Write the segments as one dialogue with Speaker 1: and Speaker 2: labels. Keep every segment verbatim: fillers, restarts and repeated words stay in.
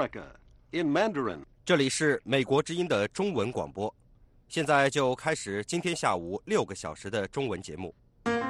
Speaker 1: America in Mandarin.
Speaker 2: 这里是美国之音的中文广播，现在就开始今天下午六个小时的中文节目。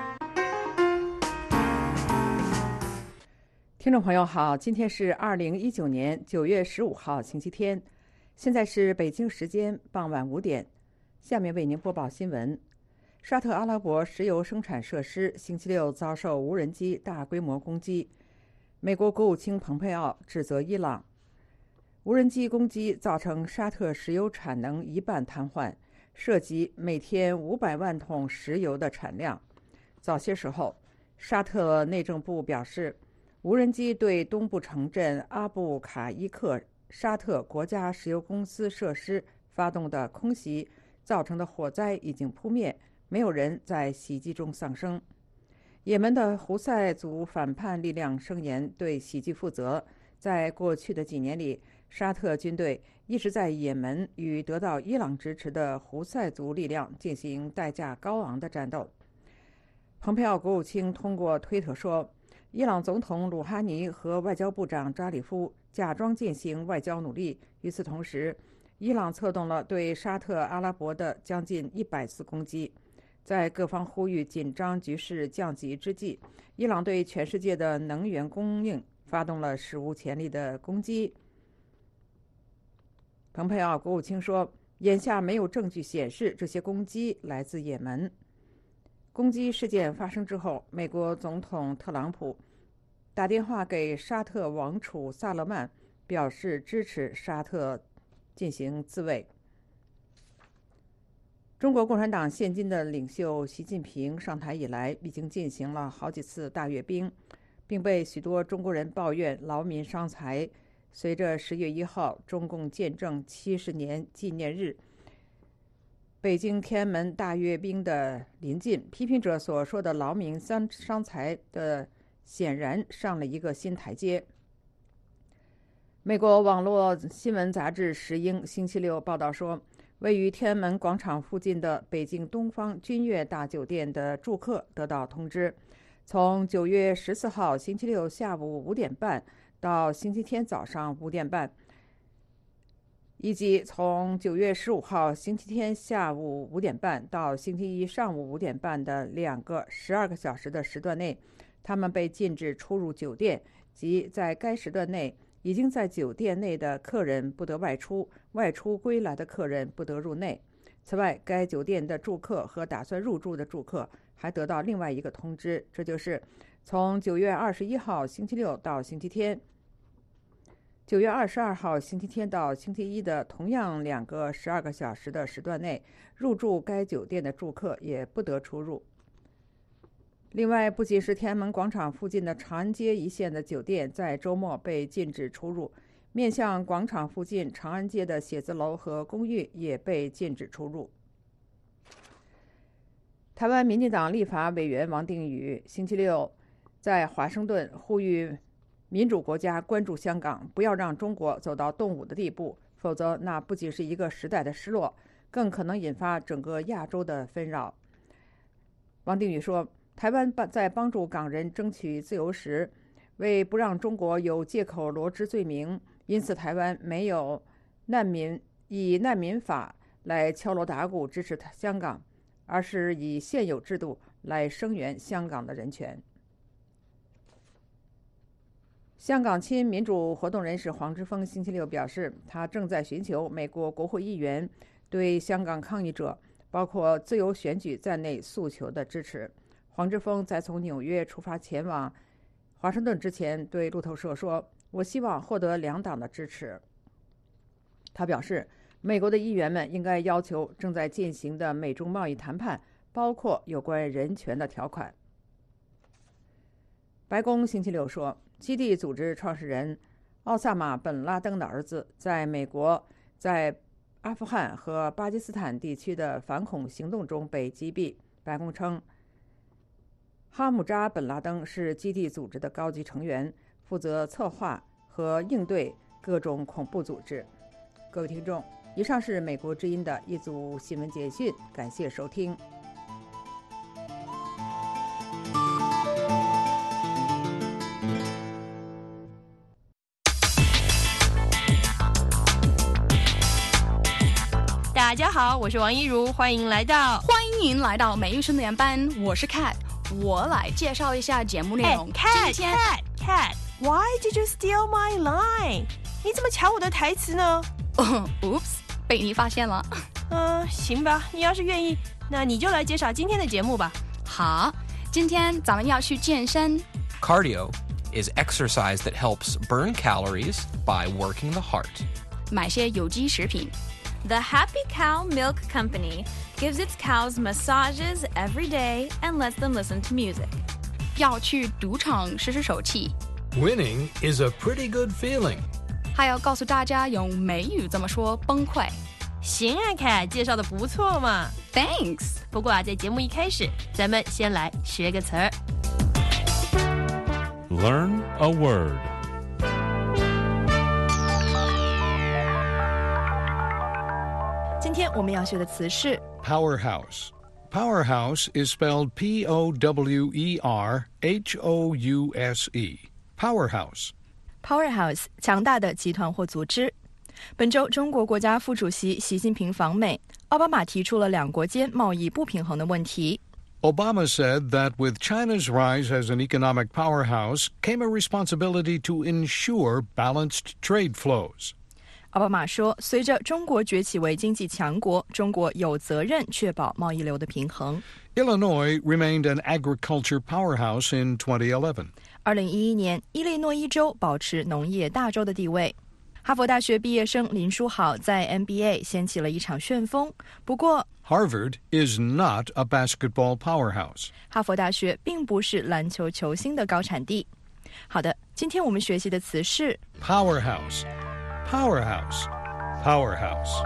Speaker 3: 听众朋友好，今天是二零一九年九月十五号星期天，现在是北京时间傍晚五点，下面为您播报新闻。沙特阿拉伯石油生产设施星期六遭受无人机大规模攻击，美国国务卿蓬佩奥指责伊朗无人机攻击造成沙特石油产能一半瘫痪，涉及每天五百万桶石油的产量。早些时候，沙特内政部表示，无人机对东部城镇阿布卡伊克沙特国家石油公司设施发动的空袭造成的火灾已经扑灭，没有人在袭击中丧生。也门的胡塞族反叛力量声言对袭击负责。在过去的几年里，沙特军队一直在也门与得到伊朗支持的胡塞族力量进行代价高昂的战斗。蓬佩奥国务卿通过推特说，伊朗总统鲁哈尼和外交部长扎里夫假装进行外交努力，与此同时，伊朗策动了对沙特阿拉伯的将近一百次攻击。在各方呼吁紧张局势降级之际，伊朗对全世界的能源供应发动了史无前例的攻击。蓬佩奥国务卿说，眼下没有证据显示这些攻击来自也门。攻击事件发生之后，美国总统特朗普打电话给沙特王储萨勒曼，表示支持沙特进行自卫。中国共产党现今的领袖习近平上台以来，已经进行了好几次大阅兵，并被许多中国人抱怨劳民伤财。随着十月一号中共建政七十年纪念日，北京天安门大阅兵的临近，批评者所说的劳民伤伤财的显然上了一个新台阶。美国网络新闻杂志《时英》星期六报道说，位于天安门广场附近的北京东方君悦大酒店的住客得到通知，从九月十四号星期六下午五点半到星期天早上五点半，以及从九月十五号星期天下午五点半到星期一上午五点半的两个十二个小时的时段内，他们被禁止出入酒店，即在该时段内已经在酒店内的客人不得外出，外出归来的客人不得入内。此外，该酒店的住客和打算入住的住客还得到另外一个通知，这就是从九月二十一号星期六到星期天，九月二十二号星期天到星期一的同样两个十二个小时的时段内，入住该酒店的住客也不得出入。另外，不仅是天安门广场附近的长安街一线的酒店在周末被禁止出入，面向广场附近长安街的写字楼和公寓也被禁止出入。台湾民进党立法委员王定宇星期六在华盛顿呼吁民主国家关注香港，不要让中国走到动武的地步，否则那不仅是一个时代的失落，更可能引发整个亚洲的纷扰。王定宇说，台湾在帮助港人争取自由时，为不让中国有借口罗织罪名，因此台湾没有难民以难民法来敲锣打鼓支持香港，而是以现有制度来声援香港的人权。香港亲民主活动人士黄之锋星期六表示，他正在寻求美国国会议员对香港抗议者，包括自由选举在内诉求的支持。黄之锋在从纽约出发前往华盛顿之前对路透社说，我希望获得两党的支持。他表示，美国的议员们应该要求正在进行的美中贸易谈判包括有关人权的条款。白宫星期六说，基地组织创始人奥萨马·本·拉登的儿子在美国在阿富汗和巴基斯坦地区的反恐行动中被击毙。白宫称，哈姆扎·本·拉登是基地组织的高级成员，负责策划和应对各种恐怖组织。各位听众，以上是美国之音的一组新闻简讯，感谢收听。
Speaker 4: 大家好，我是王一如，欢迎来到
Speaker 5: 欢迎来到美语训练班，我是 Cat， 我来介绍一下节目内容。
Speaker 4: Cat
Speaker 5: 今天
Speaker 4: Cat Cat Why did you steal my line？ 你怎么抢我的台词呢？
Speaker 5: Oops， 被你发现了。
Speaker 4: 嗯、呃，行吧，你要是愿意，那你就来介绍今天的节目吧。
Speaker 5: 好，今天咱们要去健身。
Speaker 6: Cardio is exercise that helps burn calories by working the heart.
Speaker 5: 买些有机食品。
Speaker 7: The Happy Cow Milk Company gives its cows massages every day and lets them listen to music.
Speaker 5: 要去赌场试试手气。
Speaker 8: Winning is a pretty good feeling.
Speaker 5: 还要告诉大家用美语怎么说崩溃。
Speaker 4: 行啊 Cat， 介绍的不错嘛。
Speaker 5: Thanks。
Speaker 4: 不过啊，在节目一开始，咱们先来学个词儿。
Speaker 9: Learn a word.
Speaker 10: 今天我们要学的词是
Speaker 8: Powerhouse. Powerhouse is spelled P O W E R H O U S E. Powerhouse.
Speaker 10: Powerhouse， 强大的集团或组织。本周中国国家副主席习近平访美，奥巴马提出了两国间贸易不平衡的问题。
Speaker 8: Obama said that with China's rise as an economic powerhouse came a responsibility to ensure balanced trade flows.
Speaker 10: 奥巴马说，随着中国崛起为经济强国，中国有责任确保贸易流的平衡。
Speaker 8: Illinois remained an agriculture powerhouse in twenty eleven.
Speaker 10: 二零一一年，伊利诺伊州保持农业大州的地位。哈佛大学毕业生林书豪在 N B A 掀起了一场旋风。不过
Speaker 8: Harvard is not a basketball powerhouse.
Speaker 10: 哈佛大学并不是篮球球星的高产地。好的，今天我们学习的词是
Speaker 8: Powerhouse. Powerhouse. Powerhouse.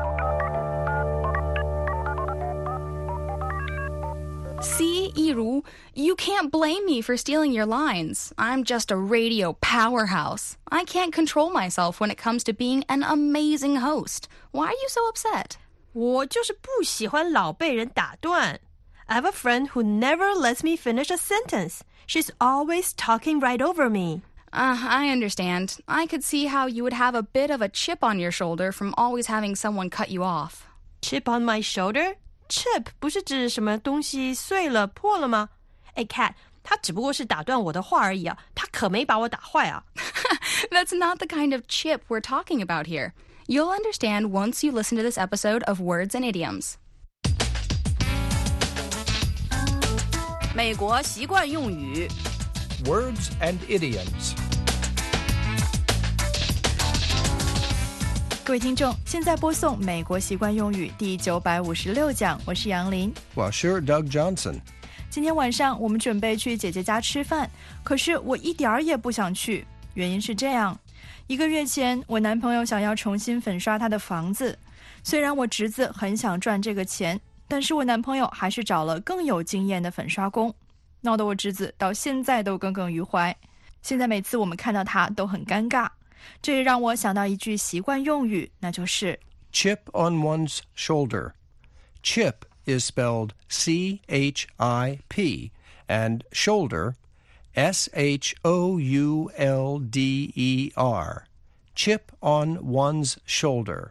Speaker 5: See, Yiru, you can't blame me for stealing your lines. I'm just a radio powerhouse. I can't control myself when it comes to being an amazing host. Why are you so upset?
Speaker 4: 我就是不喜欢老被人打断。 I have a friend who never lets me finish a sentence. She's always talking right over me.
Speaker 5: Uh, I understand. I could see how you would have a bit of a chip on your shoulder from always having someone cut you off.
Speaker 4: Chip on my shoulder?Chip 不是指什么东西碎了破了吗？哎 Cat， 他只不过是打断我的话而已啊，他可没把我打坏啊。
Speaker 5: That's not the kind of chip we're talking about here. You'll understand once you listen to this episode of Words and Idioms.
Speaker 4: 美国习惯用语
Speaker 6: Words and idioms.
Speaker 10: 各位听众，现在播送美国习惯用语第九百五十六讲，我是杨林。
Speaker 2: 我是 Doug Johnson。
Speaker 10: 今天晚上我们准备去姐姐家吃饭，可是我一点儿也不想去。原因是这样，一个月前，我男朋友想要重新粉刷他的房子。虽然我侄子很想赚这个钱，但是我男朋友还是找了更有经验的粉刷工，闹得我侄子到现在都耿耿于怀。现在每次我们看到他都很尴尬。这也让我想到一句习惯用语，那就是
Speaker 11: Chip on one's shoulder. Chip is spelled C H I P and shoulder S H O U L D E R. Chip on one's shoulder.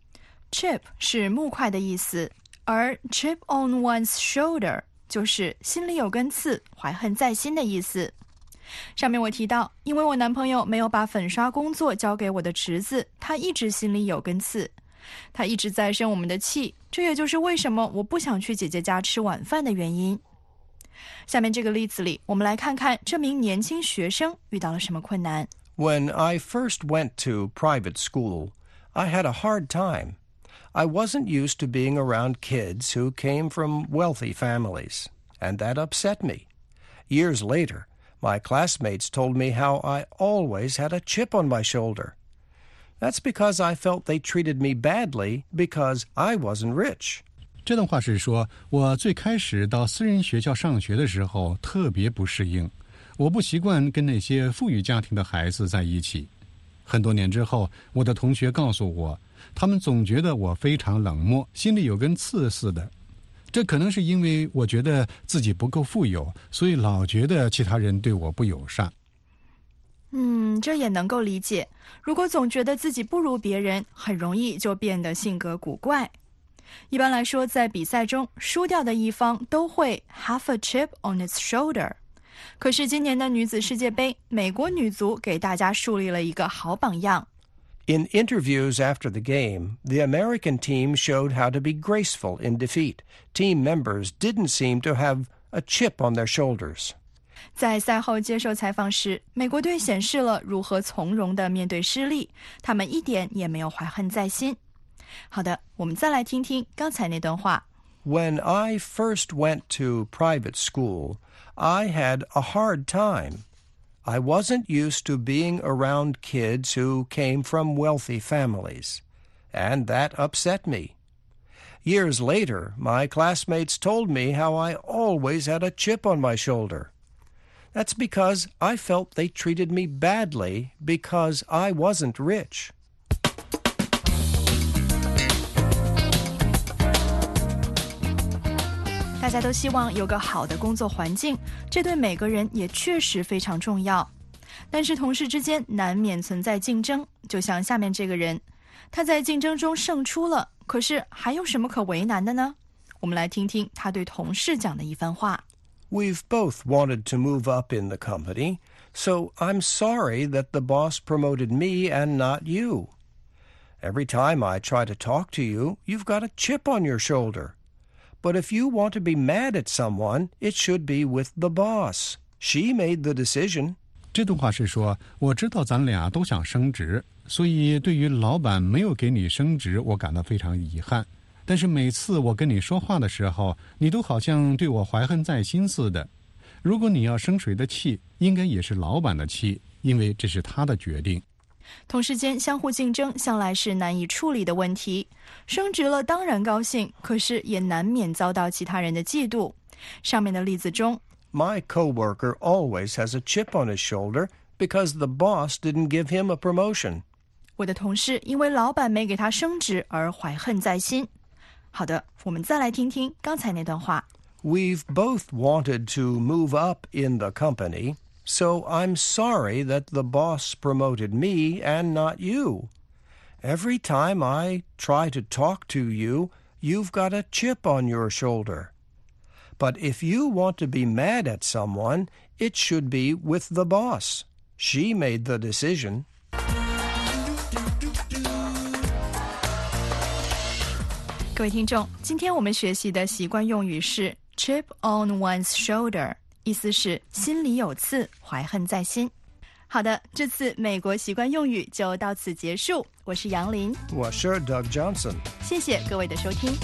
Speaker 10: Chip 是木块的意思，而 chip on one's shoulder 就是心里有根刺，怀恨在心的意思。上面我提到，因为我男朋友没有把粉刷工作交给我的侄子，他一直心里有根刺，他一直在生我们的气，这也就是为什么我不想去姐姐家吃晚饭的原因。下面这个例子里，我们来看看这名年轻学生遇到了什么困难。
Speaker 11: When I first went to private school, I had a hard time. I wasn't used to being around kids who came from wealthy families, and that upset me. Years later,My classmates told me how I always had a chip on my shoulder. That's because I felt they treated me badly because I wasn't rich.
Speaker 9: 这段话是说，我最开始到私人学校上学的时候特别不适应，我不习惯跟那些富裕家庭的孩子在一起。很多年之后，我的同学告诉我，他们总觉得我非常冷漠，心里有根刺似的。这可能是因为我觉得自己不够富有，所以老觉得其他人对我不友善。
Speaker 10: 嗯，这也能够理解。如果总觉得自己不如别人，很容易就变得性格古怪。 一般来说，在比赛中，输掉的一方都会 have a chip on its shoulder。可是今年的女子世界杯，美国女足给大家树立了一个好榜样。
Speaker 11: In interviews after the game, the American team showed how to be graceful in defeat. Team members didn't seem to have a chip on their shoulders.
Speaker 10: 在赛后接受采访时，美国队显示了如何从容地面对失利，他们一点也没有怀恨在心。好的，我们再来听听刚才那段话。
Speaker 11: When I first went to private school, I had a hard time. I wasn't used to being around kids who came from wealthy families, and that upset me. Years later, my classmates told me how I always had a chip on my shoulder. That's because I felt they treated me badly because I wasn't rich.
Speaker 10: 大家都希望有个好的工作环境，这对每个人也确实非常重要。但是同事之间难免存在竞争，就像下面这个人，他在竞争中胜出了，可是还有什么可为难的呢？我们来听听他对同事讲的一番话。
Speaker 11: We've both wanted to move up in the company, so I'm sorry that the boss promoted me and not you. Every time I try to talk to you, you've got a chip on your shoulder.But if you want to be mad at someone, it should be with the boss. She made the decision.
Speaker 9: 这段话是说，我知道咱俩都想升职，所以对于老板没有给你升职，我感到非常遗憾。但是每次我跟你说话的时候，你都好像对我怀恨在心似的。如果你要生谁的气，应该也是老板的气，因为这是他的决定。
Speaker 10: 同事间相互竞争向来是难以处理的问题，升职了当然高兴，可是也难免遭到其他人的嫉妒。上面的例子中
Speaker 11: My coworker always has a chip on his shoulder because the boss didn't give him a promotion.
Speaker 10: 我的同事因为老板没给他升职而怀恨在心。好的，我们再来听听刚才那段话。
Speaker 11: We've both wanted to move up in the company.So I'm sorry that the boss promoted me and not you. Every time I try to talk to you, you've got a chip on your shoulder. But if you want to be mad at someone, it should be with the boss. She made the decision. 各位听众，今天我们学习的习惯用语是 chip on one's shoulder。意思是心里有刺，怀恨在心。好的，这次美国习惯用语就到此结束。我是杨林，
Speaker 12: 我是 Doug Johnson。
Speaker 10: 谢谢各位的收听。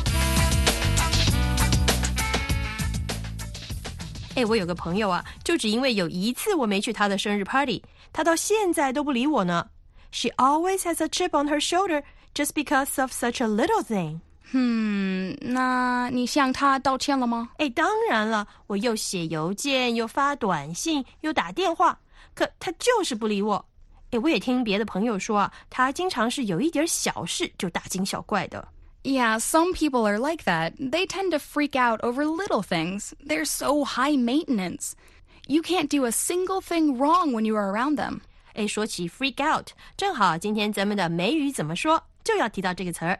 Speaker 4: 哎，我有个朋友啊，就只因为有一次我没去他的生日 party， 他到现在都不理我呢。She always has a chip on her shoulder just because of such a little thing.
Speaker 5: 嗯，那你向他道歉了吗？
Speaker 4: 哎，当然了，我又写邮件，又发短信，又打电话，可他就是不理我。哎，我也听别的朋友说啊，他经常是有一点小事就大惊小怪的。
Speaker 5: Yeah, some people are like that. They tend to freak out over little things. They're so high maintenance. You can't do a single thing wrong when you are around them.
Speaker 4: 哎，说起 freak out， 正好今天咱们的美语怎么说就要提到这个词儿。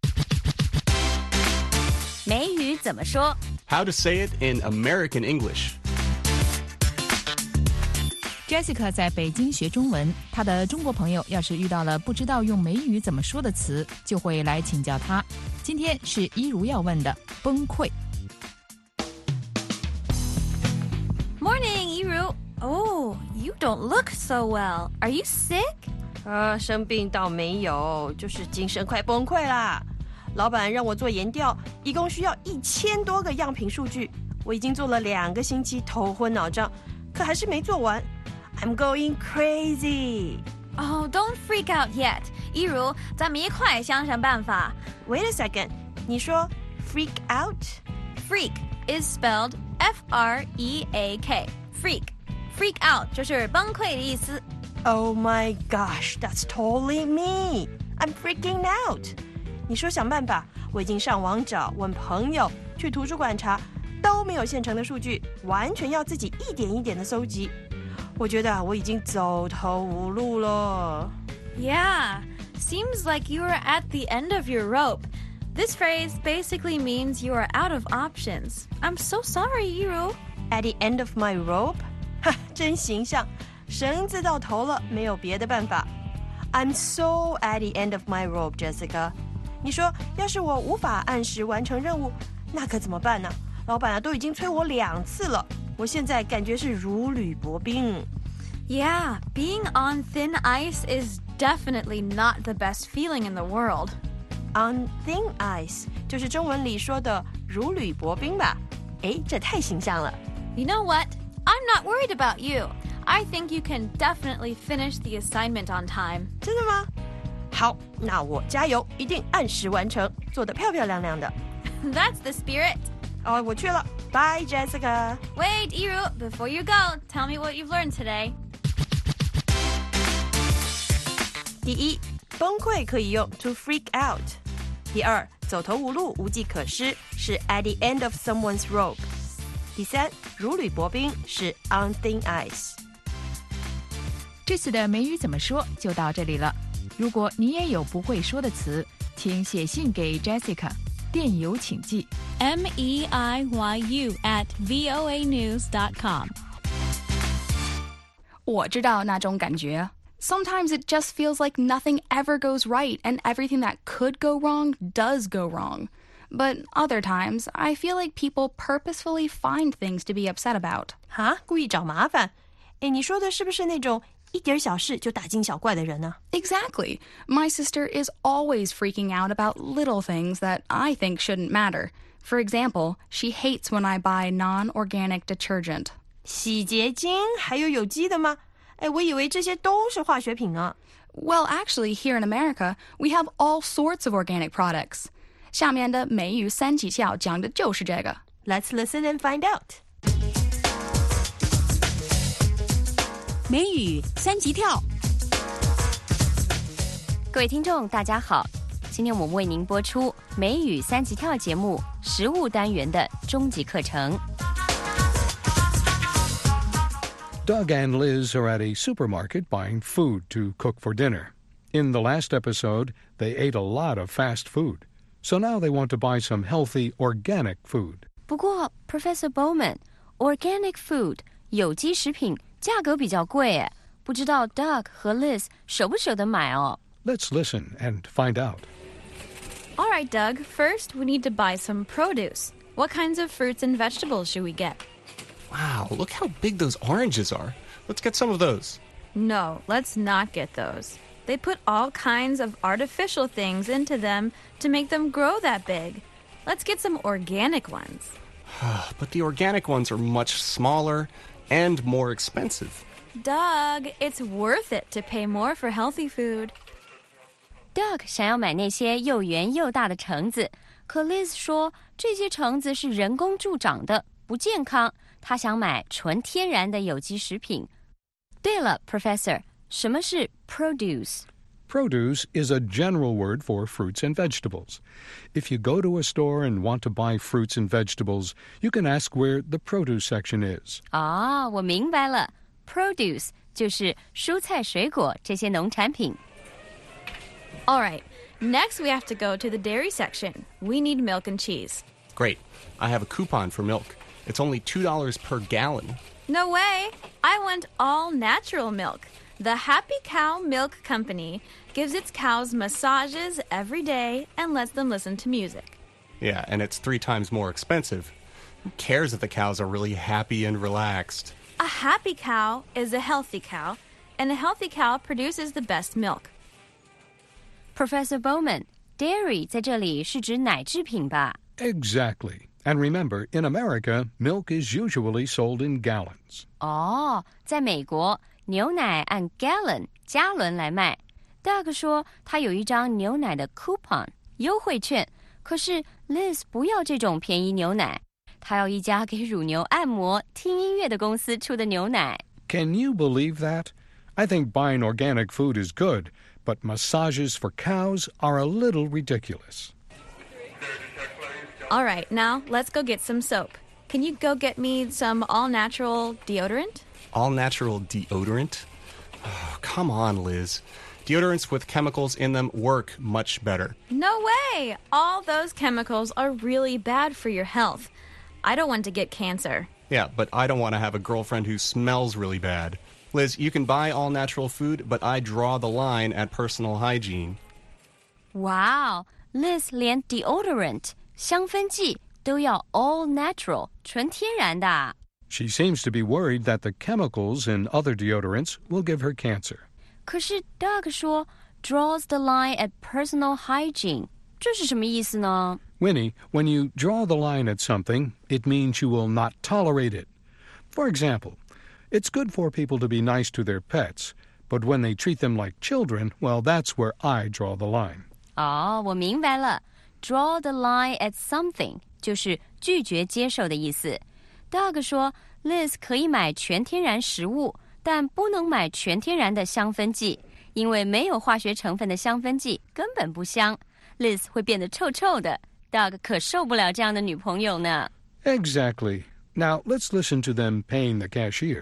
Speaker 7: 美语怎么说
Speaker 1: How to say it in American English.
Speaker 13: Jessica 在北京学中文，她的中国朋友要是遇到了不知道用美语怎么说的词，就会来请教她。今天是一如要问的崩溃。
Speaker 7: Morning, 一如 Oh, you don't look so well. Are you sick?
Speaker 4: 啊，生病倒没有，就是精神快崩溃啦。老板让我做研调，一共需要一千多个样品数据，我已经做了两个星期，头昏脑胀，可还是没做完。I'm going crazy.
Speaker 7: Oh, don't freak out yet. 一如，咱们一块想想办法。
Speaker 4: Wait a second. 你说 freak out?
Speaker 7: Freak is spelled F R E A K. Freak. Freak out 就是崩溃的意思。
Speaker 4: Oh my gosh, that's totally me. I'm freaking out. 你说想办法，我已经上网找，问朋友，去图书馆查，都没有现成的数据，完全要自己一点一点的搜集。我觉得我已经走投无路了。
Speaker 7: Yeah, seems like you are at the end of your rope. This phrase basically means you are out of options. I'm so sorry, Yiru.
Speaker 4: At the end of my rope? 哈，真形象，绳子到头了，没有别的办法。I'm so at the end of my rope, Jessica. 你说，要是我无法按时完成任务，那可怎么办呢？老板啊，都已经催我两次了，我现在感觉是如履薄冰。
Speaker 7: Yeah, being on thin ice is definitely not the best feeling in the world.
Speaker 4: On thin ice 就是中文里说的如履薄冰吧？诶，这太形象了。
Speaker 7: You know what? I'm not worried about you. I think you can definitely finish the assignment on time.
Speaker 4: 真的吗？好，那我加油，一定按时完成，做得漂漂亮亮的。
Speaker 7: That's the spirit.
Speaker 4: 哦，我去了。Bye, Jessica.
Speaker 7: Wait, Yiru, before you go, tell me what you've learned today.
Speaker 4: 第一，崩溃可以用 to freak out。第二，走投无路、无计可施是 at the end of someone's rope。第三，如履薄冰是 on thin ice。
Speaker 13: 这次的美语怎么说就到这里了。如果你也有不会说的词，请写信给 Jessica， 电邮请寄
Speaker 7: M E I Y U at voa news dot com。
Speaker 5: 我知道那种感觉。Sometimes it just feels like nothing ever goes right and everything that could go wrong does go wrong. But other times, I feel like people purposefully find things to be upset about.
Speaker 4: 哈，故意找麻烦？诶，你说的是不是那种一点小事就大惊小怪的人呢？
Speaker 5: Exactly. My sister is always freaking out about little things that I think shouldn't matter. For example, she hates when I buy non-organic detergent.
Speaker 4: 洗洁精还有有机的吗？哎，我以为这些都是化学品呢。
Speaker 5: Well, actually, here in America, we have all sorts of organic products. 下面的美语三级跳讲的就是这个。
Speaker 4: Let's listen and find out.
Speaker 12: 美语三级跳。
Speaker 14: 各位听众，大家好，今天我们为您播出美语三级跳节目食物单元的终极课程。
Speaker 8: Doug and Liz are at a supermarket buying food to cook for dinner. In the last episode, they ate a lot of fast food. So now they want to buy some healthy, organic food.
Speaker 14: 不过 Professor Bowman, organic food 有机食品价格比较贵耶，不知道 Doug 和 Liz 舍不舍得买哦。
Speaker 8: Let's listen and find out.
Speaker 7: All right, Doug. First, we need to buy some produce. What kinds of fruits and vegetables should we get?
Speaker 1: Wow, look how big those oranges are. Let's get some of those.
Speaker 7: No, let's not get those. They put all kinds of artificial things into them to make them grow that big. Let's get some organic ones.
Speaker 1: But the organic ones are much smaller and more expensive.
Speaker 7: Doug, it's worth it to pay more for healthy food.
Speaker 14: Doug 想要买那些又圆又大的橙子，可 Liz 说这些橙子是人工助长的，不健康。他想买纯天然的有机食品。对了 Professor， 什么是 produce?
Speaker 8: Produce is a general word for fruits and vegetables. If you go to a store and want to buy fruits and vegetables, you can ask where the produce section is.
Speaker 14: 哦，我明白了 ，produce 就是蔬菜水果这些农产品。
Speaker 7: All right, next we have to go to the dairy section. We need milk and cheese.
Speaker 1: Great. I have a coupon for milk. It's only two dollars per gallon.
Speaker 7: No way. I want all natural milk. The Happy Cow Milk Company gives its cows massages every day and lets them listen to music.
Speaker 1: Yeah, and it's three times more expensive. Who cares if the cows are really happy and relaxed?
Speaker 7: A happy cow is a healthy cow, and a healthy cow produces the best milk.
Speaker 14: Professor Bowman, dairy 在这里是指奶制品吧？
Speaker 8: Exactly. And remember, in America, milk is usually sold in gallons.
Speaker 14: 哦，在美国，牛奶按 gallon 加仑来卖。Doug 说他有一张牛奶的 coupon 优惠券，可是 Liz 不要这种便宜牛奶，他要一家给乳牛按摩、听音乐的公司出的牛奶。
Speaker 8: Can you believe that? I think buying organic food is good, but massages for cows are a little ridiculous.
Speaker 7: All right, now let's go get some soap. Can you go get me some all-natural deodorant?
Speaker 1: All-natural deodorant? Oh, come on, Liz. Deodorants with chemicals in them work much better.
Speaker 7: No way! All those chemicals are really bad for your health. I don't want to get cancer.
Speaker 1: Yeah, but I don't want to have a girlfriend who smells really bad. Liz, you can buy all-natural food, but I draw the line at personal hygiene.
Speaker 14: Wow, Liz 连 deodorant 香氛剂都要 all natural 纯天然的。
Speaker 8: She seems to be worried that the chemicals in other deodorants will give her cancer.
Speaker 14: 可是 Doug 说 draws the line at personal hygiene 这是什么意思呢？
Speaker 8: Winnie, when you draw the line at something, it means you will not tolerate it. For example, it's good for people to be nice to their pets, but when they treat them like children, well, that's where I draw the line.
Speaker 14: 哦，我明白了 draw the line at something 就是拒绝接受的意思。 Doug 说 Liz 可以买全天然食物，但不能买全天然的香氛剂，因为没有化学成分的香氛剂根本不香， Liz 会变得臭臭的。 Doug 可受不了这样的女朋友呢。
Speaker 8: Exactly. Now, let's listen to them paying the cashier.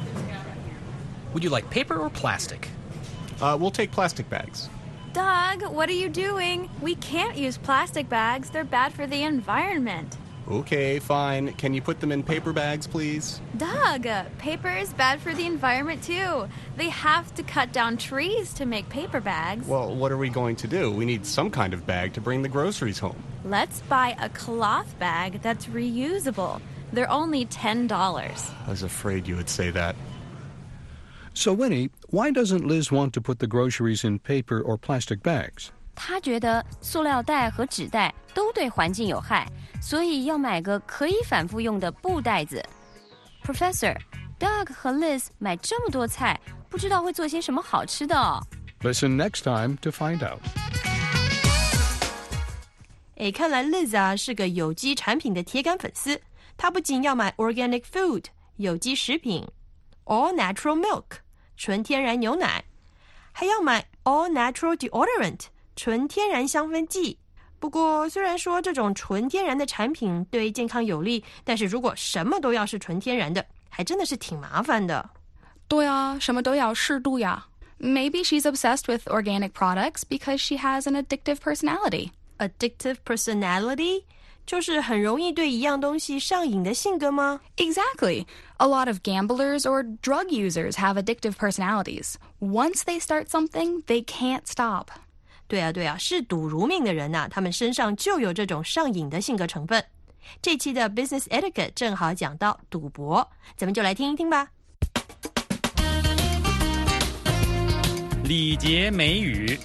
Speaker 6: Would you like paper or plastic?
Speaker 1: Uh, we'll take plastic bags.
Speaker 7: Doug, what are you doing? We can't use plastic bags. They're bad for the environment.
Speaker 1: Okay, fine. Can you put them in paper bags, please?
Speaker 7: Doug, paper is bad for the environment too. They have to cut down trees to make paper bags.
Speaker 1: Well, what are we going to do? We need some kind of bag to bring the groceries home.
Speaker 7: Let's buy a cloth bag that's reusable. They're only ten dollars.
Speaker 1: I was afraid you would say that.
Speaker 8: So, Winnie, why doesn't Liz want to put the groceries in paper or plastic bags?
Speaker 14: 她觉得塑料袋和纸袋都对环境有害，所以要买个可以反复用的布袋子。 Professor, Doug 和 Liz 买这么多菜，不知道会做些什么好吃的哦。
Speaker 8: Listen next time to find out.
Speaker 4: 诶，看来 Liz 啊是个有机产品的铁杆粉丝。她不仅要买 organic food 有机食品 all natural milk 纯天然牛奶，还要买 all natural deodorant 纯天然香氛剂。不过虽然说这种纯天然的产品对健康有利，但是如果什么都要是纯天然的，还真的是挺麻烦的。
Speaker 5: 对啊，什么都要适度呀。 Maybe she's obsessed with organic products because she has an addictive personality.
Speaker 4: Addictive personality? 就是很容易对一样东西上瘾的性格吗？
Speaker 5: Exactly. A lot of gamblers or drug users have addictive personalities. Once they start something, they can't stop.
Speaker 4: 对啊，对啊，嗜赌如命的人啊，他们身上就有这种上瘾的性格成分。这期的 Business Etiquette 正好讲到赌博，咱们就来听一听吧。
Speaker 15: 礼节美语。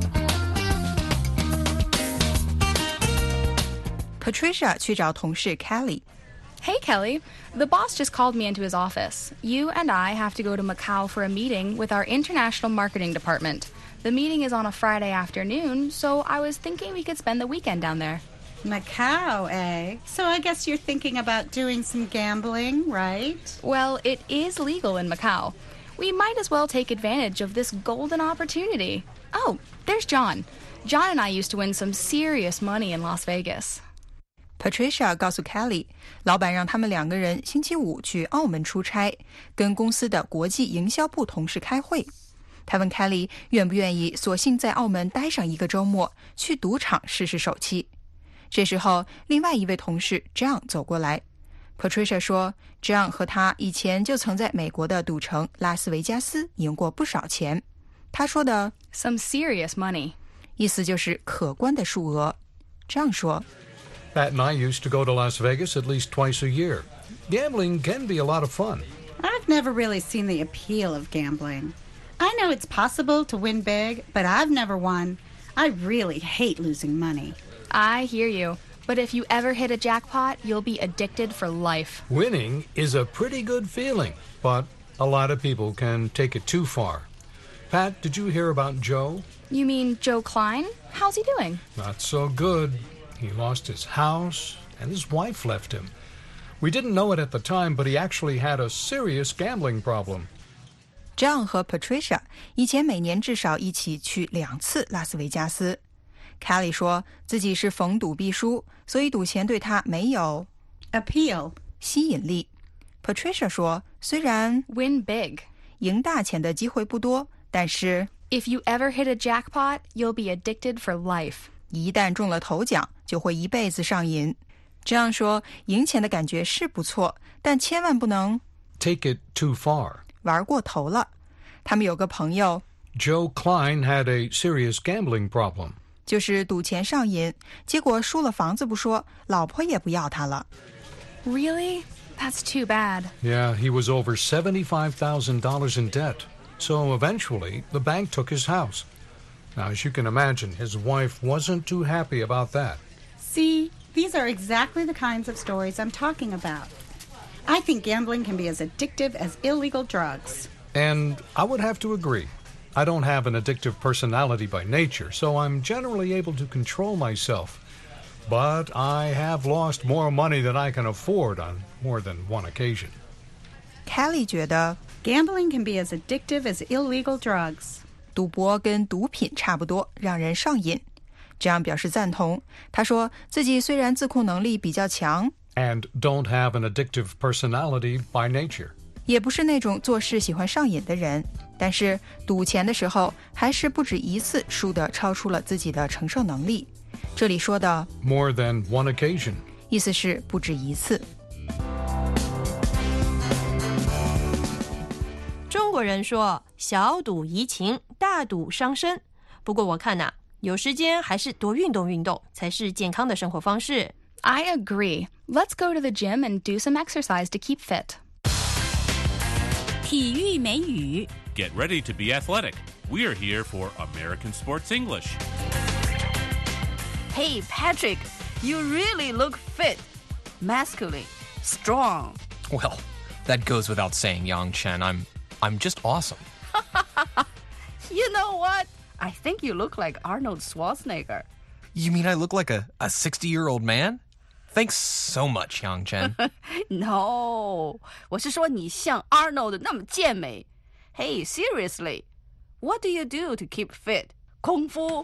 Speaker 16: Patricia 去找同事 Kelly.
Speaker 5: Hey, Kelly. The boss just called me into his office. You and I have to go to Macau for a meeting with our international marketing department. The meeting is on a Friday afternoon, so I was thinking we could spend the weekend down there.
Speaker 12: Macau, eh? So I guess you're thinking about doing some gambling, right?
Speaker 5: Well, it is legal in Macau. We might as well take advantage of this golden opportunity. Oh, there's John. John and I used to win some serious money in Las Vegas.
Speaker 16: Patricia 告诉 Kelly， 老板让他们两个人星期五去澳门出差，跟公司的国际营销部同事开会。他问 Kelly 愿不愿意索性在澳门待上一个周末，去赌场试试手气。这时候，另外一位同事 John 走过来。Patricia 说 John 和他以前就曾在美国的赌城拉斯维加斯赢过不少钱。他说的
Speaker 5: Some serious money
Speaker 16: 意思就是可观的数额。John 说
Speaker 8: Pat and I used to go to Las Vegas at least twice a year. Gambling can be a lot of fun.
Speaker 12: I've never really seen the appeal of gambling. I know it's possible to win big, but I've never won. I really hate losing money.
Speaker 5: I hear you. But if you ever hit a jackpot, you'll be addicted for life.
Speaker 8: Winning is a pretty good feeling, but a lot of people can take it too far. Pat, did you hear about Joe?
Speaker 5: You mean Joe Klein? How's he doing?
Speaker 8: Not so good. He lost his house, and his wife left him. We didn't know it at the time, but he actually had a serious gambling problem.
Speaker 16: John 和 Patricia 以前每年至少一起去两次拉斯维加斯。Kelly 说自己是逢赌必输，所以赌钱对他没有
Speaker 12: appeal
Speaker 16: 吸引力。Patricia 说虽然
Speaker 5: win big
Speaker 16: 赢大钱的机会不多，但是
Speaker 5: If you ever hit a jackpot, you'll be addicted for life.
Speaker 16: 一旦中了头奖，就会一辈子上瘾。这样说，赢钱的感觉是不错，但千万不能
Speaker 8: Take it too far.
Speaker 16: 玩过头了。他们有个朋友
Speaker 8: Joe Klein had a serious gambling problem.
Speaker 16: 就是赌钱上瘾，结果输了房子不说，老婆也不要他了。
Speaker 5: Really? That's too bad.
Speaker 8: Yeah, he was over seventy-five thousand dollars in debt. So eventually, the bank took his house. Now, as you can imagine, his wife wasn't too happy about that.
Speaker 12: See, these are exactly the kinds of stories I'm talking about. I think gambling can be as addictive as illegal drugs.
Speaker 8: And I would have to agree. I don't have an addictive personality by nature, so I'm generally able to control myself. But I have lost more money than I can afford on more than one occasion.
Speaker 16: Kelly 觉得
Speaker 12: Gambling can be as addictive as illegal drugs.
Speaker 16: 赌博跟毒品差不多，让人上瘾。这样表示赞同。他说自己虽然自控能力比较强
Speaker 8: And don't have an addictive personality by nature.
Speaker 16: 也不是那种做事喜欢上瘾的人，但是赌钱的时候还是不止一次输得超出了自己的承受能力。这里说的
Speaker 8: More than one occasion.
Speaker 16: 意思是不止一次。
Speaker 4: 中国人说小赌怡情，大赌伤身。不过我看呐、啊，有时间还是多运动运动才是健康的生活方式。
Speaker 5: I agree. Let's go to the gym and do some exercise to keep fit.
Speaker 17: 体育美语
Speaker 18: Get ready to be athletic. We are here for American Sports English.
Speaker 17: Hey, Patrick, you really look fit, masculine, strong.
Speaker 6: Well, that goes without saying, Yang Chen. I'm I'm just awesome.
Speaker 17: You know what? I think you look like Arnold Schwarzenegger.
Speaker 6: You mean I look like a, a sixty-year-old man? Thanks so much, Yang Chen.
Speaker 17: No, 我是说你像 Arnold 那么健美。Hey, seriously, what do you do to keep fit? 功夫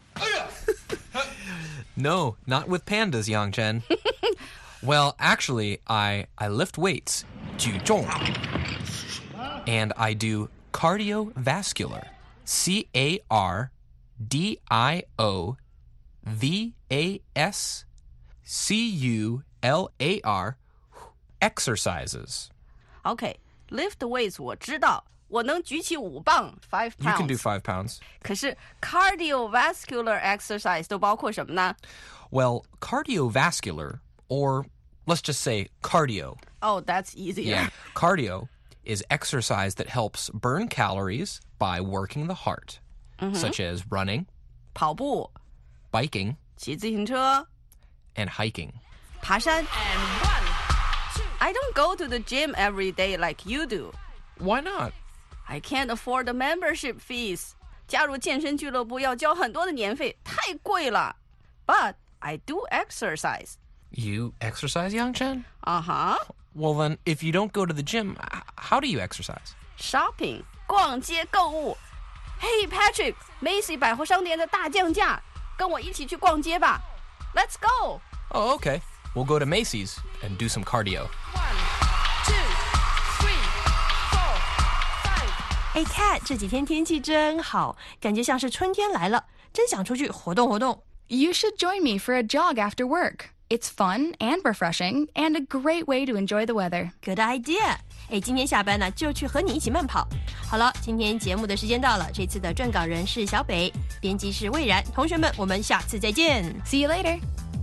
Speaker 6: No, not with pandas, Yang Chen. Well, actually, I, I lift weights, 举重, and I do cardiovascular, C A R D I O V A S C U L A R, exercises.
Speaker 17: Okay, lift weights 我知道，我能举起五磅 five pounds.
Speaker 6: You can do five pounds.
Speaker 17: 可是 cardiovascular exercise 都包括什么呢？
Speaker 6: Well, cardiovascular, or let's just say cardio.
Speaker 17: Oh, that's easier.
Speaker 6: Yeah, cardio is exercise that helps burn calories by working the heart,
Speaker 17: mm-hmm.
Speaker 6: such as running,
Speaker 17: 跑步
Speaker 6: biking,
Speaker 17: 骑自行车
Speaker 6: and hiking.
Speaker 17: 爬山 and one, two. I don't go to the gym every day like you do.
Speaker 6: Why not?
Speaker 17: I can't afford the membership fees. 加入健身俱乐部要交很多的年费，太贵了。But I do exercise.
Speaker 6: You exercise, Yang Chen?
Speaker 17: Uh-huh.
Speaker 6: Well, then, if you don't go to the gym, how do you exercise?
Speaker 17: Shopping, 逛街购物。Hey, Patrick, Macy 百货商店的大降价，跟我一起去逛街吧。Let's go.
Speaker 6: Oh, okay. We'll go to Macy's and do some cardio.
Speaker 17: One, two, three, four, five.
Speaker 4: Hey, Cat, 这几天天气真好，感觉像是春天来了，真想出去活动活动。
Speaker 5: You should join me for a jog after work. It's fun and refreshing and a great way to enjoy the weather.
Speaker 4: Good idea. 哎，今天下班呢就去和你一起慢跑。好了，今天节目的时间到了。这次的撰稿人是小北，编辑是魏然。同学们，我们下次再见。
Speaker 5: See you later.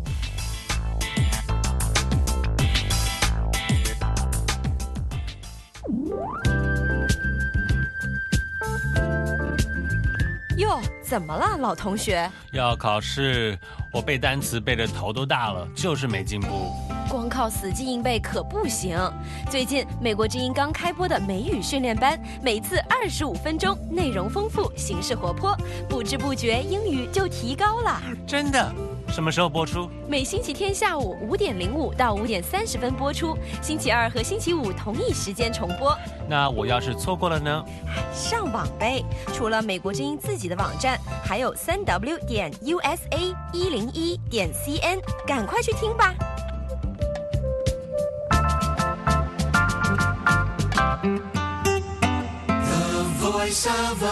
Speaker 4: 哟，怎么了，老同学？
Speaker 15: 要考试，我背单词背得头都大了，就是没进步。
Speaker 4: 光靠死记硬背可不行。最近美国之音刚开播的美语训练班，每次二十五分钟，内容丰富，形式活泼，不知不觉英语就提高了。
Speaker 15: 真的？什么时候播出？
Speaker 4: 每星期天下午五点零五到五点三十分播出，星期二和星期五同一时间重播。
Speaker 15: 那我要是错过了呢？
Speaker 4: 上网呗！除了美国之音自己的网站，还有三 w 点 u s a 一零一点 c n， 赶快去听吧。
Speaker 19: The Voice of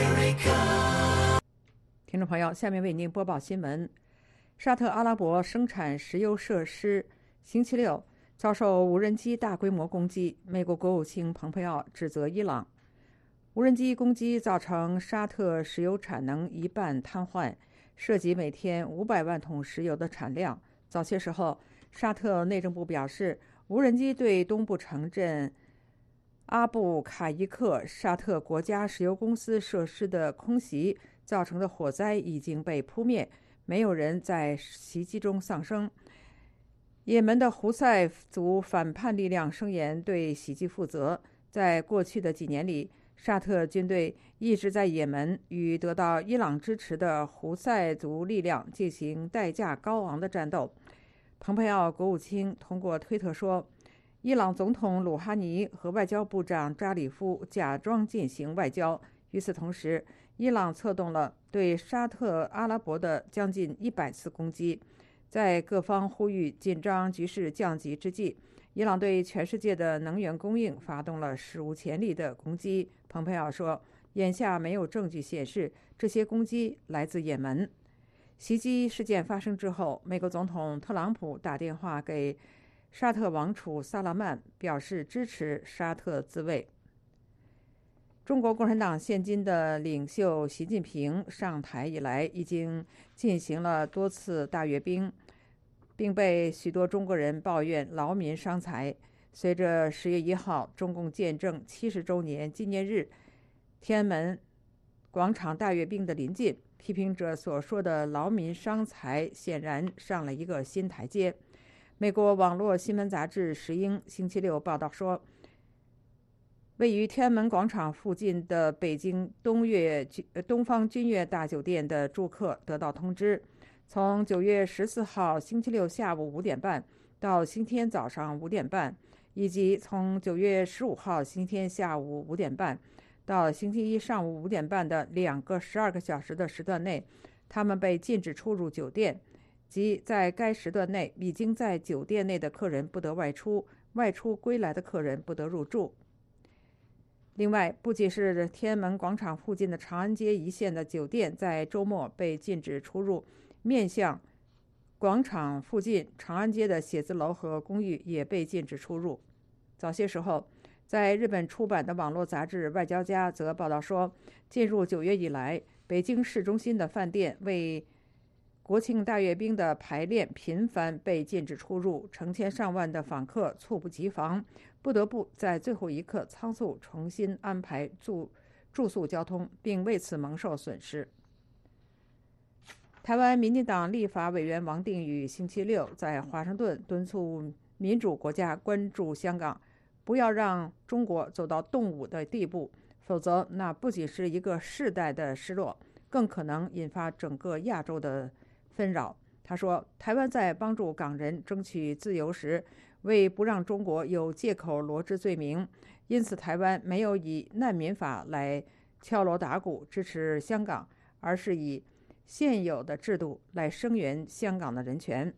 Speaker 19: America。
Speaker 3: 听众朋友，下面为您播报新闻。沙特阿拉伯生产石油设施星期六遭受无人机大规模攻击，美国国务卿蓬佩奥指责伊朗无人机攻击造成沙特石油产能一半瘫痪，涉及每天五百万桶石油的产量。早些时候，沙特内政部表示，无人机对东部城镇阿布卡伊克沙特国家石油公司设施的空袭造成的火灾已经被扑灭，没有人在袭击中丧生。也门的胡塞族反叛力量声言对袭击负责。在过去的几年里，沙特军队一直在也门与得到伊朗支持的胡塞族力量进行代价高昂的战斗。蓬佩奥国务卿通过推特说，伊朗总统鲁哈尼和外交部长扎里夫假装进行外交。与此同时，伊朗策动了对沙特阿拉伯的将近一百次攻击。在各方呼吁紧张局势降级之际，伊朗对全世界的能源供应发动了史无前例的攻击。蓬佩奥说，眼下没有证据显示这些攻击来自也门。袭击事件发生之后，美国总统特朗普打电话给沙特王储萨勒曼，表示支持沙特自卫。中国共产党现今的领袖习近平上台以来，已经进行了多次大阅兵，并被许多中国人抱怨劳民伤财。随着十月一号中共建政七十周年纪念日天安门广场大阅兵的临近，批评者所说的劳民伤财显然上了一个新台阶。美国网络新闻杂志《时英》星期六报道说，位于天安门广场附近的北京东岳东方君悦大酒店的住客得到通知，从九月十四号星期六下午五点半到星期天早上五点半，以及从九月十五号星期天下午五点半到星期一上午五点半的两个十二个小时的时段内，他们被禁止出入酒店，即在该时段内已经在酒店内的客人不得外出，外出归来的客人不得入住。另外，不仅是天安门广场附近的长安街一线的酒店在周末被禁止出入，面向广场附近长安街的写字楼和公寓也被禁止出入。早些时候，在日本出版的网络杂志《外交家》则报道说，进入九月以来，北京市中心的饭店为国庆大阅兵的排练频繁被禁止出入，成千上万的访客猝不及防，不得不在最后一刻仓促重新安排住住宿交通，并为此蒙受损失。台湾民进党立法委员王定宇星期六在华盛顿敦促民主国家关注香港，不要让中国走到动武的地步，否则那不仅是一个世代的失落，更可能引发整个亚洲的纷扰。他说，台湾在帮助港人争取自由时，为不让中国有借口罗织罪名，因此台湾没有以难民法来敲锣打鼓支持香港，而是以现有的制度来声援香港的人权。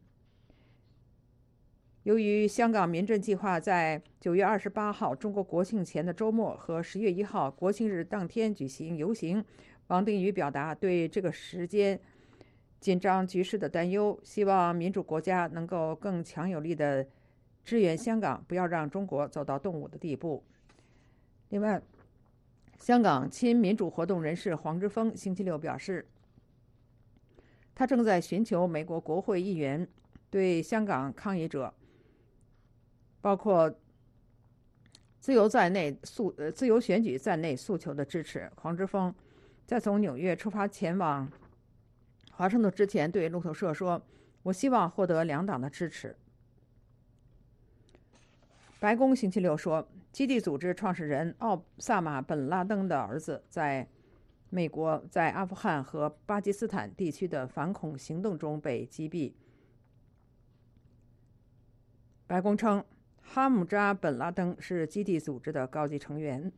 Speaker 3: 由于香港民阵计划在九月二十八号中国国庆前的周末和十月一号国庆日当天举行游行，王定宇表达对这个时间紧张局势的担忧，希望民主国家能够更强有力地支援香港，不要让中国走到动武的地步。另外，香港亲民主活动人士黄之锋星期六表示，他正在寻求美国国会议员对香港抗议者，包括自由在内诉呃自由选举在内诉求的支持。黄之锋在从纽约出发前往华盛顿之前对路透社说，我希望获得两党的支持。白宫星期六说，基地组织创始人奥萨马·本·拉登的儿子在美国在阿富汗和巴基斯坦地区的反恐行动中被击毙。白宫称，哈姆扎·本·拉登是基地组织的高级成员。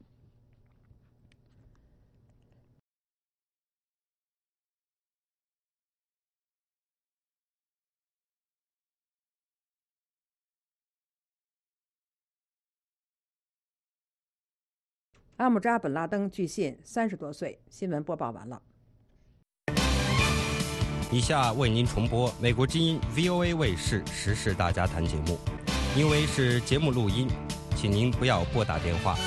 Speaker 3: 阿姆扎本拉登据信三十多岁。新闻播报完了。
Speaker 2: 以下为您重播美国之音 V O A 卫视时事大家谈节目，因为是节目录音，请您不要拨打电话。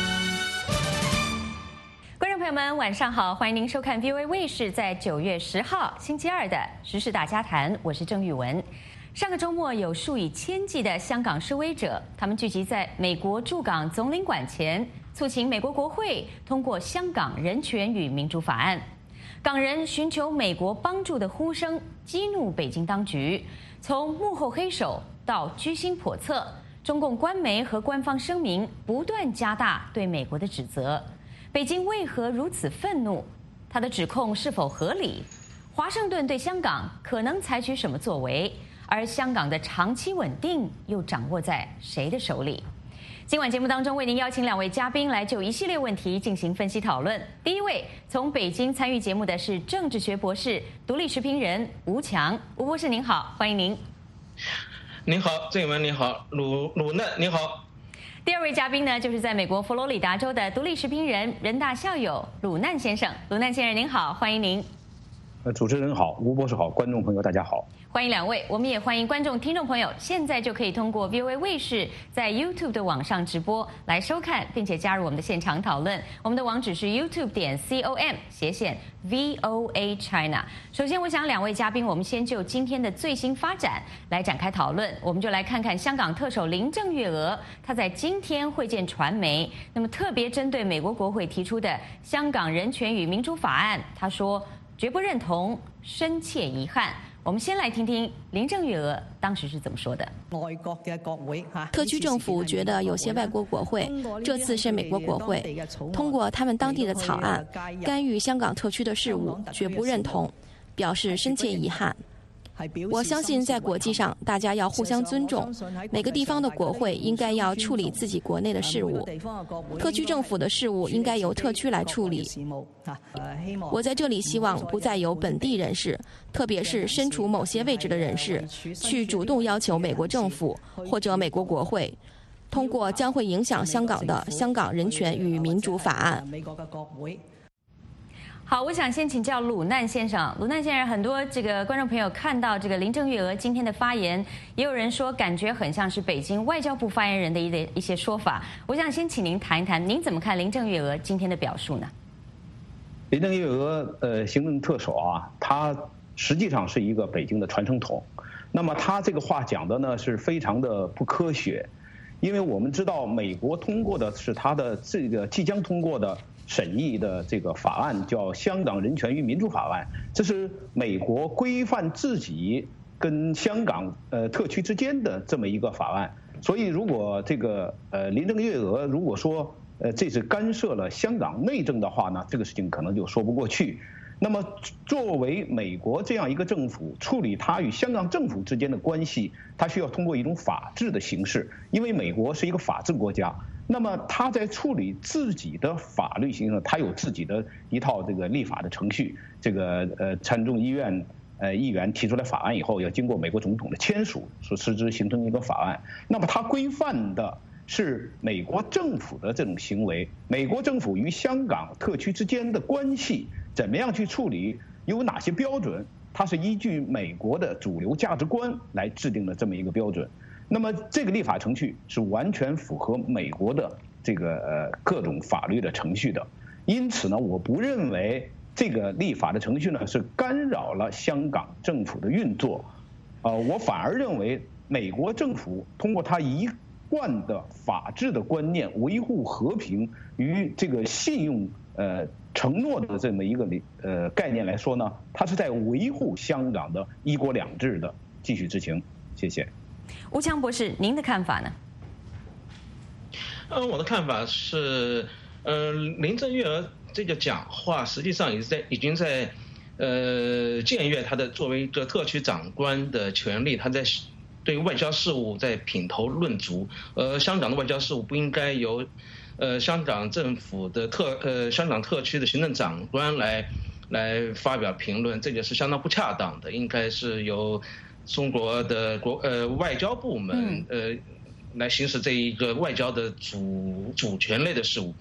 Speaker 14: 观众朋友们，晚上好，欢迎您收看 V O A 卫视在九月十号星期二的时事大家谈，我是郑玉文。上个周末，有数以千计的香港示威者，他们聚集在美国驻港总领馆前，促请美国国会通过《香港人权与民主法案》。港人寻求美国帮助的呼声激怒北京当局，从幕后黑手到居心叵测，中共官媒和官方声明不断加大对美国的指责。北京为何如此愤怒？他的指控是否合理？华盛顿对香港可能采取什么作为？而香港的长期稳定又掌握在谁的手里？今晚节目当中，为您邀请两位嘉宾来就一系列问题进行分析讨论。第一位从北京参与节目的是政治学博士、独立时评人吴强。吴博士您好，欢迎您。
Speaker 20: 您好，郑文您好，鲁鲁嫩您好。
Speaker 14: 第二位嘉宾呢，就是在美国佛罗里达州的独立时评人、人大校友鲁难先生。鲁难先生您好，欢迎您。
Speaker 21: 呃，主持人好，吴博士好，观众朋友大家好。
Speaker 14: 欢迎两位，我们也欢迎观众、听众朋友，现在就可以通过 V O A 卫视在 YouTube 的网上直播来收看，并且加入我们的现场讨论。我们的网址是 YouTube 点 com 斜线 V O A China。首先，我想两位嘉宾，我们先就今天的最新发展来展开讨论。我们就来看看香港特首林郑月娥，她在今天会见传媒，那么特别针对美国国会提出的《香港人权与民主法案》，她说绝不认同，深切遗憾。我们先来听听林郑月娥当时是怎么说的。
Speaker 22: 外国嘅國會嚇，
Speaker 23: 特區政府覺得有些外國國會，這次是美國國會，通過他們當地的草案，干預香港特區的事務，絕不認同，表示深切遺憾。我相信在國際上，大家要互相尊重，每個地方的國會應該要處理自己國內的事務，特區政府的事務應該由特區來處理。我在這裡希望不再有本地人士，特別是身處某些位置的人士，去主動要求美國政府或者美國國會通過將會影響香港的《香港人權與民主法案》。
Speaker 14: 好，我想先請教魯難先生。魯難先生，很多這個觀眾朋友看到這個林鄭月娥今天的發言，也有人說感覺很像是北京外交部發言人的一一些說法。我想先請您談一談，您怎麼看林鄭月娥今天的表述呢？
Speaker 21: 林鄭月娥，呃，行政特首啊，她實際上是一個北京的傳聲筒。那麼她這個話講的呢，是非常的不科學，因為我們知道美國通過的是她的這個即將通過的審議的這個法案叫《香港人權與民主法案》，這是美國規範自己跟香港呃特區之間的這麼一個法案。所以如果這個呃林鄭月娥如果說呃這是干涉了香港內政的話呢，這個事情可能就說不過去。那麼作為美國這樣一個政府處理它與香港政府之間的關係，它需要通過一種法治的形式，因為美國是一個法治國家。那麼他在處理自己的法律形式，他有自己的一套這個立法的程序。這個呃參眾議院呃議員提出來法案以後，要經過美國總統的簽署，所實質形成一個法案。那麼它規範的是美國政府的這種行為，美國政府與香港特區之間的關係怎麼樣去處理，有哪些標準，它是依據美國的主流價值觀來制定的這麼一個標準。那麼這個立法程序是完全符合美國的這個呃各種法律的程序的，因此呢，我不認為這個立法的程序呢是干擾了香港政府的運作，呃，我反而認為美國政府通過它一貫的法治的觀念，維護和平與這個信用呃承諾的這麼一個呃概念來說呢，它是在維護香港的一國兩制的繼續執行。謝謝。
Speaker 14: 吳強博士，您的看法呢？
Speaker 20: 呃，我的看法是，呃，林鄭月娥這個講話實際上已經在已經在，呃，僭越他的作為一個特區長官的權利，他在對外交事務在品頭論足。呃，香港的外交事務不應該由，呃，香港政府的特呃香港特區的行政長官來來發表評論，這個是相當不恰當的，應該是由中國的國呃外交部門呃來行使這一個外交的主主權類的事務。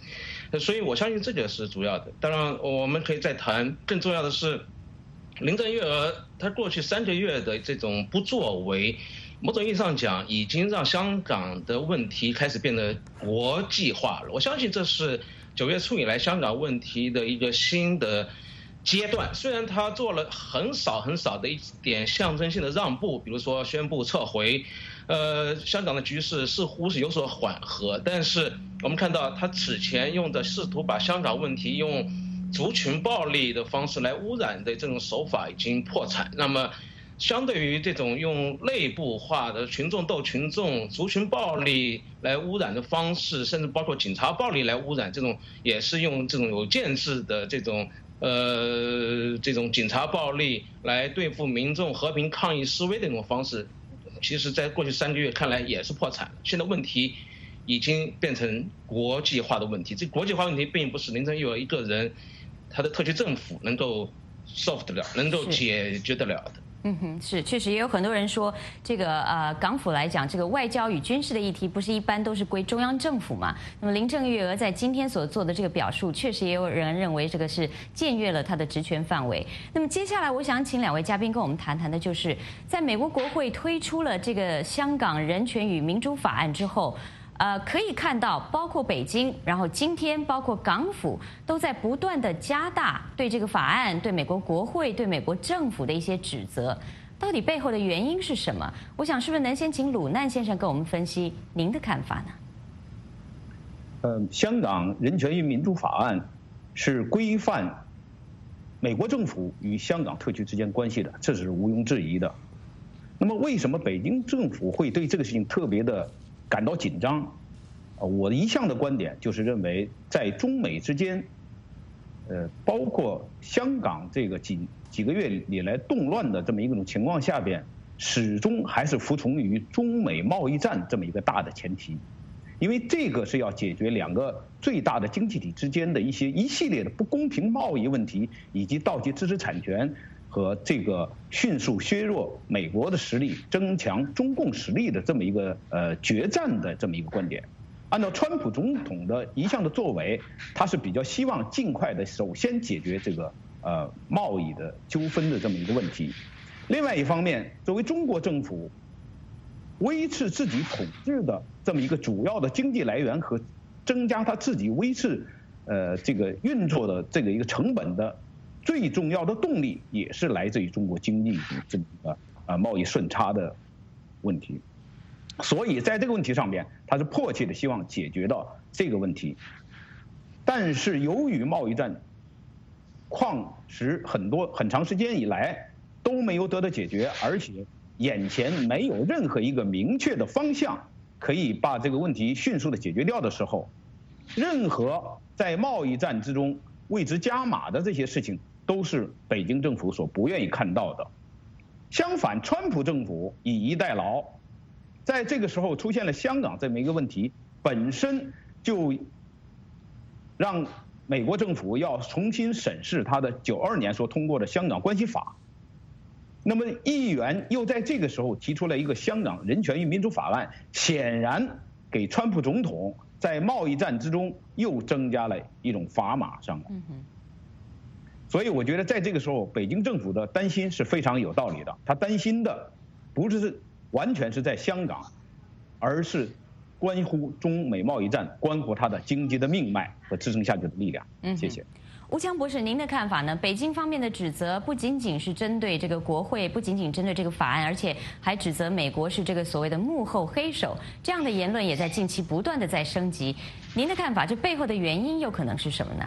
Speaker 20: 所以我相信这个是主要的。当然，我们可以再谈，更重要的是，林郑月娥她过去三个月的这种不作为，某种意义上讲，已经让香港的问题开始变得国际化了。我相信这是九月初以来香港问题的一个新的阶段。虽然他做了很少很少的一点象征性的让步，比如说宣布撤回，呃，香港的局势似乎是有所缓和，但是我们看到他此前用的试图把香港问题用族群暴力的方式来污染的这种手法已经破产。那么相对于这种用内部化的群众斗群众、族群暴力来污染的方式，甚至包括警察暴力来污染，这种也是用这种有建制的这种呃这种警察暴力来对付民众和平抗议示威的这种方式，其实在过去三个月看来也是破产了。现在问题已经变成国际化的问题，这国际化问题并不是林郑月娥一个人，他的特区政府能够 solve 得了、能够解决得了的。
Speaker 14: 嗯哼，是，确实也有很多人说，这个呃，港府来讲，这个外交与军事的议题，不是一般都是归中央政府嘛？那么林郑月娥在今天所做的这个表述，确实也有人认为这个是僭越了他的职权范围。那么接下来，我想请两位嘉宾跟我们谈谈的，就是在美国国会推出了这个香港人权与民主法案之后。呃，可以看到，包括北京，然后今天包括港府都在不断的加大对这个法案、对美国国会、对美国政府的一些指责。到底背后的原因是什么？我想是不是能先请鲁难先生跟我们分析您的看法呢？
Speaker 21: 呃，香港人权与民主法案是规范美国政府与香港特区之间关系的，这是毋庸置疑的。那么，为什么北京政府会对这个事情特别的感到紧张？呃，我一向的观点就是认为，在中美之间，呃，包括香港这个几几个月以来动乱的这么一种情况下边，始终还是服从于中美贸易战这么一个大的前提，因为这个是要解决两个最大的经济体之间的一些一系列的不公平贸易问题，以及盗窃知识产权和这个迅速削弱美国的实力、增强中共实力的这么一个呃决战的这么一个观点。按照川普总统的一向的作为，他是比较希望尽快的首先解决这个呃贸易的纠纷的这么一个问题。另外一方面，作为中国政府维持自己统治的这么一个主要的经济来源和增加他自己维持呃这个运作的这个一个成本的最重要的动力，也是来自于中国经济这个呃贸易顺差的问题。所以在这个问题上面，他是迫切的希望解决到这个问题。但是由于贸易战旷时很多很长时间以来都没有得到解决，而且眼前没有任何一个明确的方向可以把这个问题迅速的解决掉的时候，任何在贸易战之中为之加码的这些事情，都是北京政府所不愿意看到的。相反，川普政府以逸待劳，在这个时候出现了香港这么一个问题，本身就让美国政府要重新审视他的九二年所通过的香港关系法。那么议员又在这个时候提出了一个香港人权与民主法案，显然给川普总统在贸易战之中又增加了一种砝码上来。所以我觉得在这个时候，北京政府的担心是非常有道理的。他担心的不是完全是在香港，而是关乎中美贸易战，关乎它的经济的命脉和支撑下去的力量。谢谢。
Speaker 14: 吴强博士，您的看法呢？北京方面的指责不仅仅是针对这个国会，不仅仅针对这个法案，而且还指责美国是这个所谓的幕后黑手，这样的言论也在近期不断的在升级。您的看法，这背后的原因又可能是什么呢？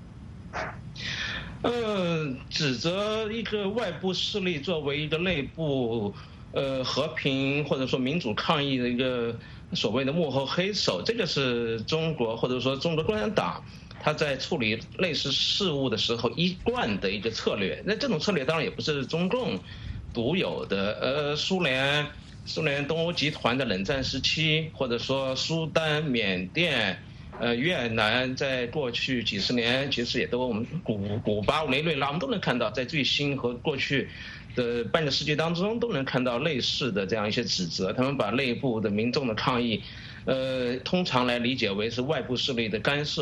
Speaker 20: 呃，指责一个外部势力作为一个内部呃和平或者说民主抗议的一个所谓的幕后黑手，这个是中国或者说中国共产党他在处理类似事务的时候一贯的一个策略。那这种策略当然也不是中共独有的，呃，苏联、苏联东欧集团的冷战时期，或者说苏丹、缅甸、呃越南，在过去几十年，其实也都我们古古巴、委内瑞拉，我们都能看到，在最新和过去的半个世纪当中，都能看到类似的这样一些指责。他们把内部的民众的抗议，呃，通常来理解为是外部势力的干涉。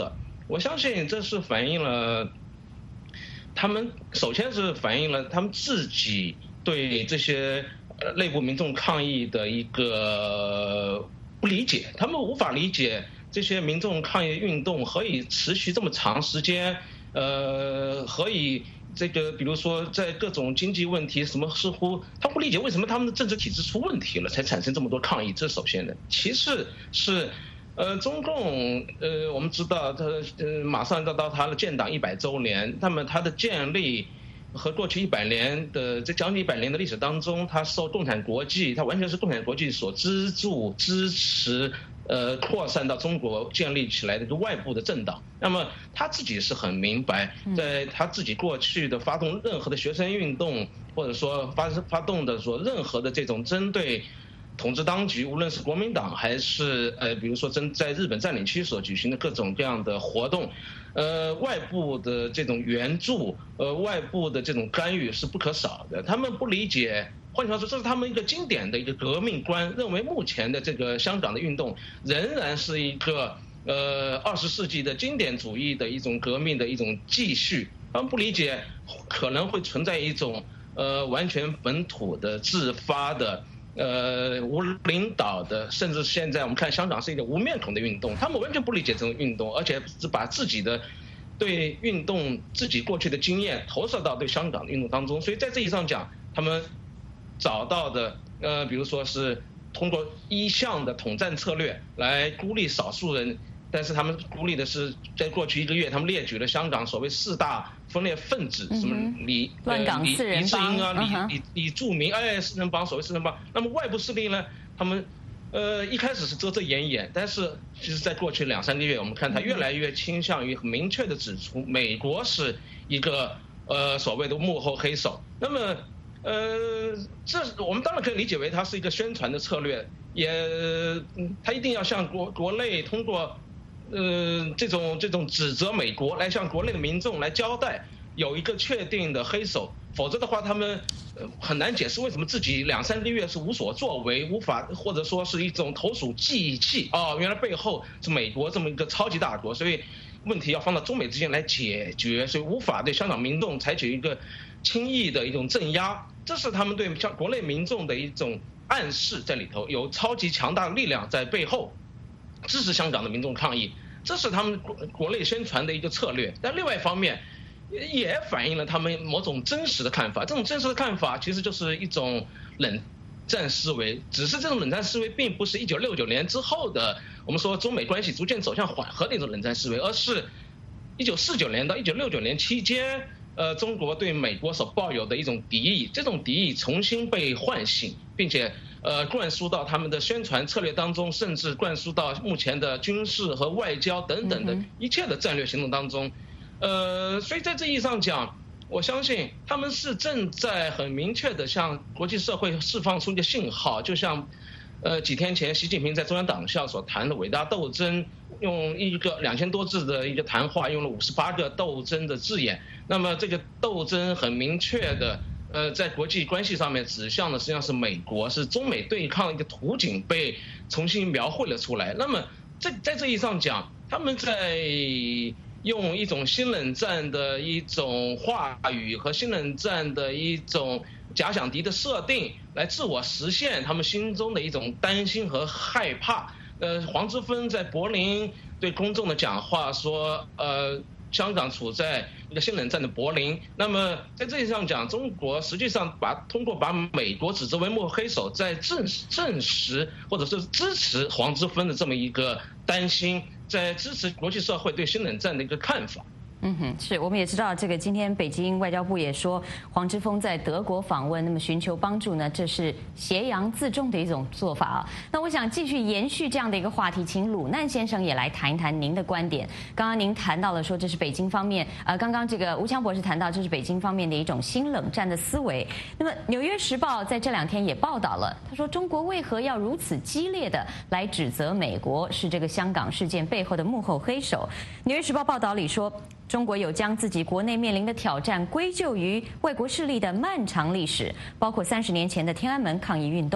Speaker 20: 我相信这是反映了他们，首先是反映了他们自己对这些呃内部民众抗议的一个不理解，他们无法理解这些民众抗议运动何以持续这么长时间，呃，何以这个比如说在各种经济问题什么似乎他不理解为什么他们的政治体制出问题了才产生这么多抗议，这是首先的。其次是呃中共呃我们知道它呃马上要到它的建党一百周年，那么它的建立和过去一百年的这将近一百年的历史当中，它受共产国际，它完全是共产国际所资助支持。呃，扩散到中国建立起来的一个外部的政党，那么他自己是很明白，在他自己过去的发动任何的学生运动，或者说发发动的说任何的这种针对统治当局，无论是国民党还是呃，比如说针在日本占领区所举行的各种各样的活动，呃，外部的这种援助，呃，外部的这种干预是不可少的。他们不理解。换句话说，这是他们一个经典的一个革命观，认为目前的这个香港的运动仍然是一个呃二十世纪的经典主义的一种革命的一种继续。他们不理解可能会存在一种呃完全本土的自发的呃无领导的，甚至现在我们看香港是一个无面孔的运动，他们完全不理解这种运动，而且是把自己的对运动自己过去的经验投射到对香港的运动当中。所以在这意义上讲，他们找到的呃，比如说是通过一项的统战策略来孤立少数人，但是他们孤立的是在过去一个月，他们列举了香港所谓四大分裂分子，什么李
Speaker 14: 乱港四人帮、
Speaker 20: 李志英啊、李李李柱铭，哎，四人帮，所谓四人帮。那么外部势力呢，他们呃一开始是遮遮掩掩，但是其实在过去两三个月，我们看他越来越倾向于很明确的指出，美国是一个呃所谓的幕后黑手。那么呃，这我们当然可以理解为它是一个宣传的策略，也，它一定要向国国内通过，呃，这种这种指责美国来向国内的民众来交代，有一个确定的黑手，否则的话，他们很难解释为什么自己两三个月是无所作为，无法或者说是一种投鼠忌器哦，原来背后是美国这么一个超级大国，所以问题要放到中美之间来解决，所以无法对香港民众采取一个轻易的一种镇压，这是他们对像国内民众的一种暗示在里头，有超级强大的力量在背后支持香港的民众抗议，这是他们国国内宣传的一个策略。但另外一方面也反映了他们某种真实的看法，这种真实的看法其实就是一种冷战思维，只是这种冷战思维并不是一九六九年之后的我们说中美关系逐渐走向缓和的一种冷战思维，而是一九四九年到一九六九年期间呃，中国对美国所抱有的一种敌意，这种敌意重新被唤醒，并且呃灌输到他们的宣传策略当中，甚至灌输到目前的军事和外交等等的一切的战略行动当中。呃，所以在这意义上讲，我相信他们是正在很明确的向国际社会释放出一个信号，就像呃几天前习近平在中央党校所谈的伟大斗争，用一个两千多字的一个谈话，用了五十八个斗争的字眼。那么这个斗争很明确的，呃，在国际关系上面指向的实际上是美国，是中美对抗一个图景被重新描绘了出来。那么这在这意义上讲，他们在用一种新冷战的一种话语和新冷战的一种假想敌的设定，来自我实现他们心中的一种担心和害怕。呃，黄之锋在柏林对公众的讲话说，呃。香港处在一个新冷战的柏林，那么在这一上讲，中国实际上把通过把美国指责为幕后黑手，在证证实或者是支持黄之锋的这么一个担心，在支持国际社会对新冷战的一个看法。
Speaker 14: 嗯哼，是我们也知道，这个今天北京外交部也说，黄之锋在德国访问，那么寻求帮助呢，这是挟洋自重的一种做法啊。那我想继续延续这样的一个话题，请鲁难先生也来谈一谈您的观点。刚刚您谈到了说，这是北京方面，呃，刚刚这个吴强博士谈到，这是北京方面的一种新冷战的思维。那么《纽约时报》在这两天也报道了，他说中国为何要如此激烈的来指责美国是这个香港事件背后的幕后黑手？《纽约时报》报道里说，中国有将自己国内面临的挑战归咎于外国势力的漫长历史，包括三十年前的天安门抗议运动。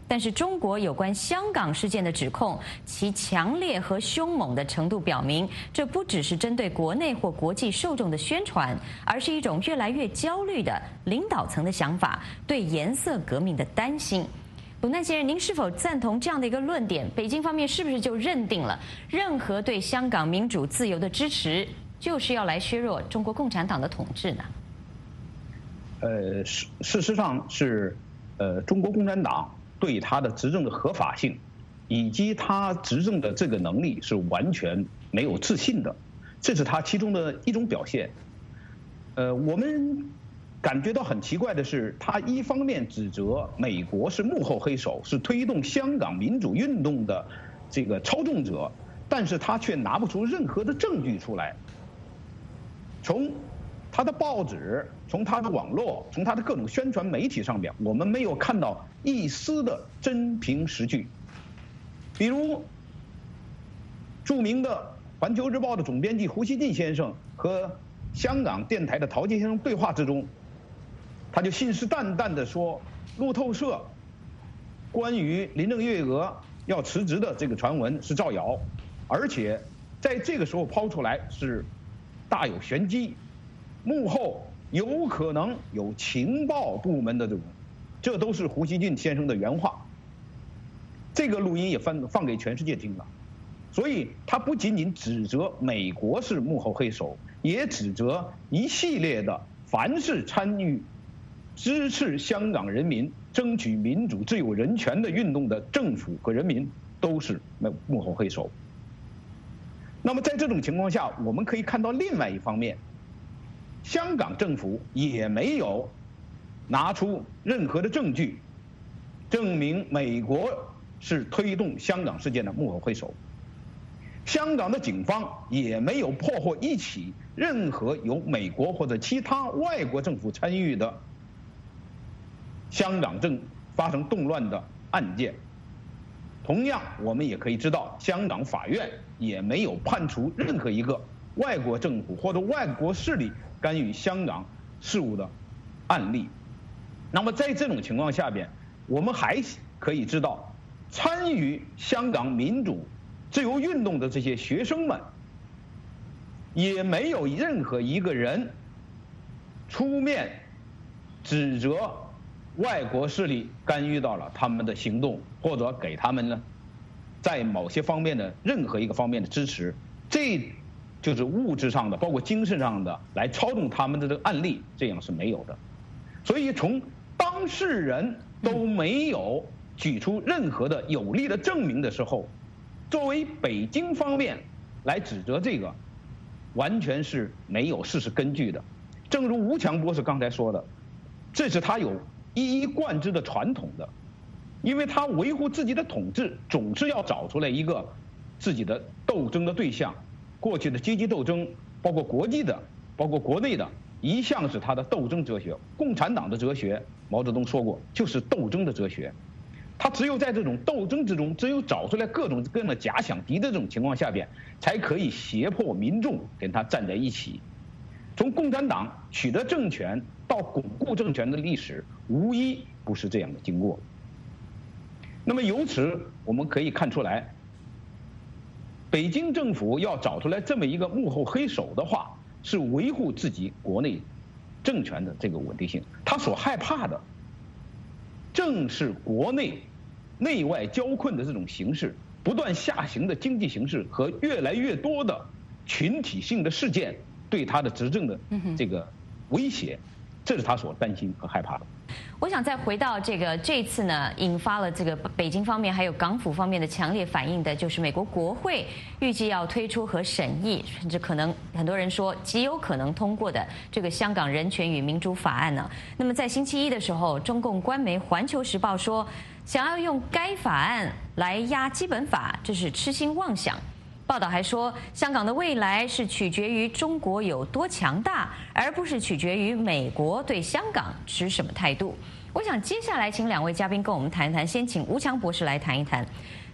Speaker 14: 但是中国有关香港事件的指控，其强烈和凶猛的程度表明，这不只是针对国内或国际受众的宣传，而是一种越来越焦虑的领导层的想法，对颜色革命的担心。鲁难先生，您是否赞同这样的一个论点？北京方面是不是就认定了，任何对香港民主自由的支持，就是要来削弱中国共产党的统治呢？
Speaker 21: 呃，事事实上是，呃，中国共产党对他的执政的合法性，以及他执政的这个能力是完全没有自信的，这是他其中的一种表现。呃，我们感觉到很奇怪的是，他一方面指责美国是幕后黑手，是推动香港民主运动的这个操纵者，但是他却拿不出任何的证据出来。从他的报纸，从他的网络，从他的各种宣传媒体上面，我们没有看到一丝的真凭实据。比如，著名的《环球日报》的总编辑胡锡进先生和香港电台的陶杰先生对话之中，他就信誓旦旦地说，路透社关于林郑月娥要辞职的这个传闻是造谣，而且在这个时候抛出来是大有玄机。幕后有可能有情报部门的这种，这都是胡锡进先生的原话。这个录音也放放给全世界听了，所以他不仅仅指责美国是幕后黑手，也指责一系列的凡是参与支持香港人民争取民主自由人权的运动的政府和人民都是幕后黑手。那么在这种情况下，我们可以看到另外一方面，香港政府也没有拿出任何的证据证明美国是推动香港事件的幕后黑手。香港的警方也没有破获一起任何由美国或者其他外国政府参与的香港政发生动乱的案件。同样，我们也可以知道，香港法院也没有判处任何一个外国政府或者外国势力干预香港事务的案例。那么在这种情况下边，我们还可以知道，参与香港民主自由运动的这些学生们，也没有任何一个人出面指责外国势力干预到了他们的行动，或者给他们呢在某些方面的任何一个方面的支持。这就是物质上的，包括精神上的，来操纵他们的这个案例，这样是没有的。所以从当事人都没有举出任何的有力的证明的时候，作为北京方面来指责这个，完全是没有事实根据的。正如吴强博士刚才说的，这是他有一以贯之的传统的，因为他维护自己的统治，总是要找出来一个自己的斗争的对象。过去的阶级斗争，包括国际的，包括国内的，一向是他的斗争哲学。共产党的哲学，毛泽东说过，就是斗争的哲学。他只有在这种斗争之中，只有找出来各种各样的假想敌的这种情况下边，才可以胁迫民众跟他站在一起。从共产党取得政权到巩固政权的历史，无一不是这样的经过。那么由此我们可以看出来，北京政府要找出来这么一个幕后黑手的话，是维护自己国内政权的这个稳定性。他所害怕的，正是国内内外交困的这种形势，不断下行的经济形势和越来越多的群体性的事件对他的执政的这个威胁，这是他所担心和害怕的。
Speaker 14: 我想再回到这个这次呢，引发了这个北京方面还有港府方面的强烈反应的，就是美国国会预计要推出和审议，甚至可能很多人说极有可能通过的这个香港人权与民主法案呢。那么在星期一的时候，中共官媒《环球时报》说，想要用该法案来压基本法，这是痴心妄想。报道还说，香港的未来是取决于中国有多强大，而不是取决于美国对香港持什么态度。我想接下来请两位嘉宾跟我们谈一谈，先请吴强博士来谈一谈，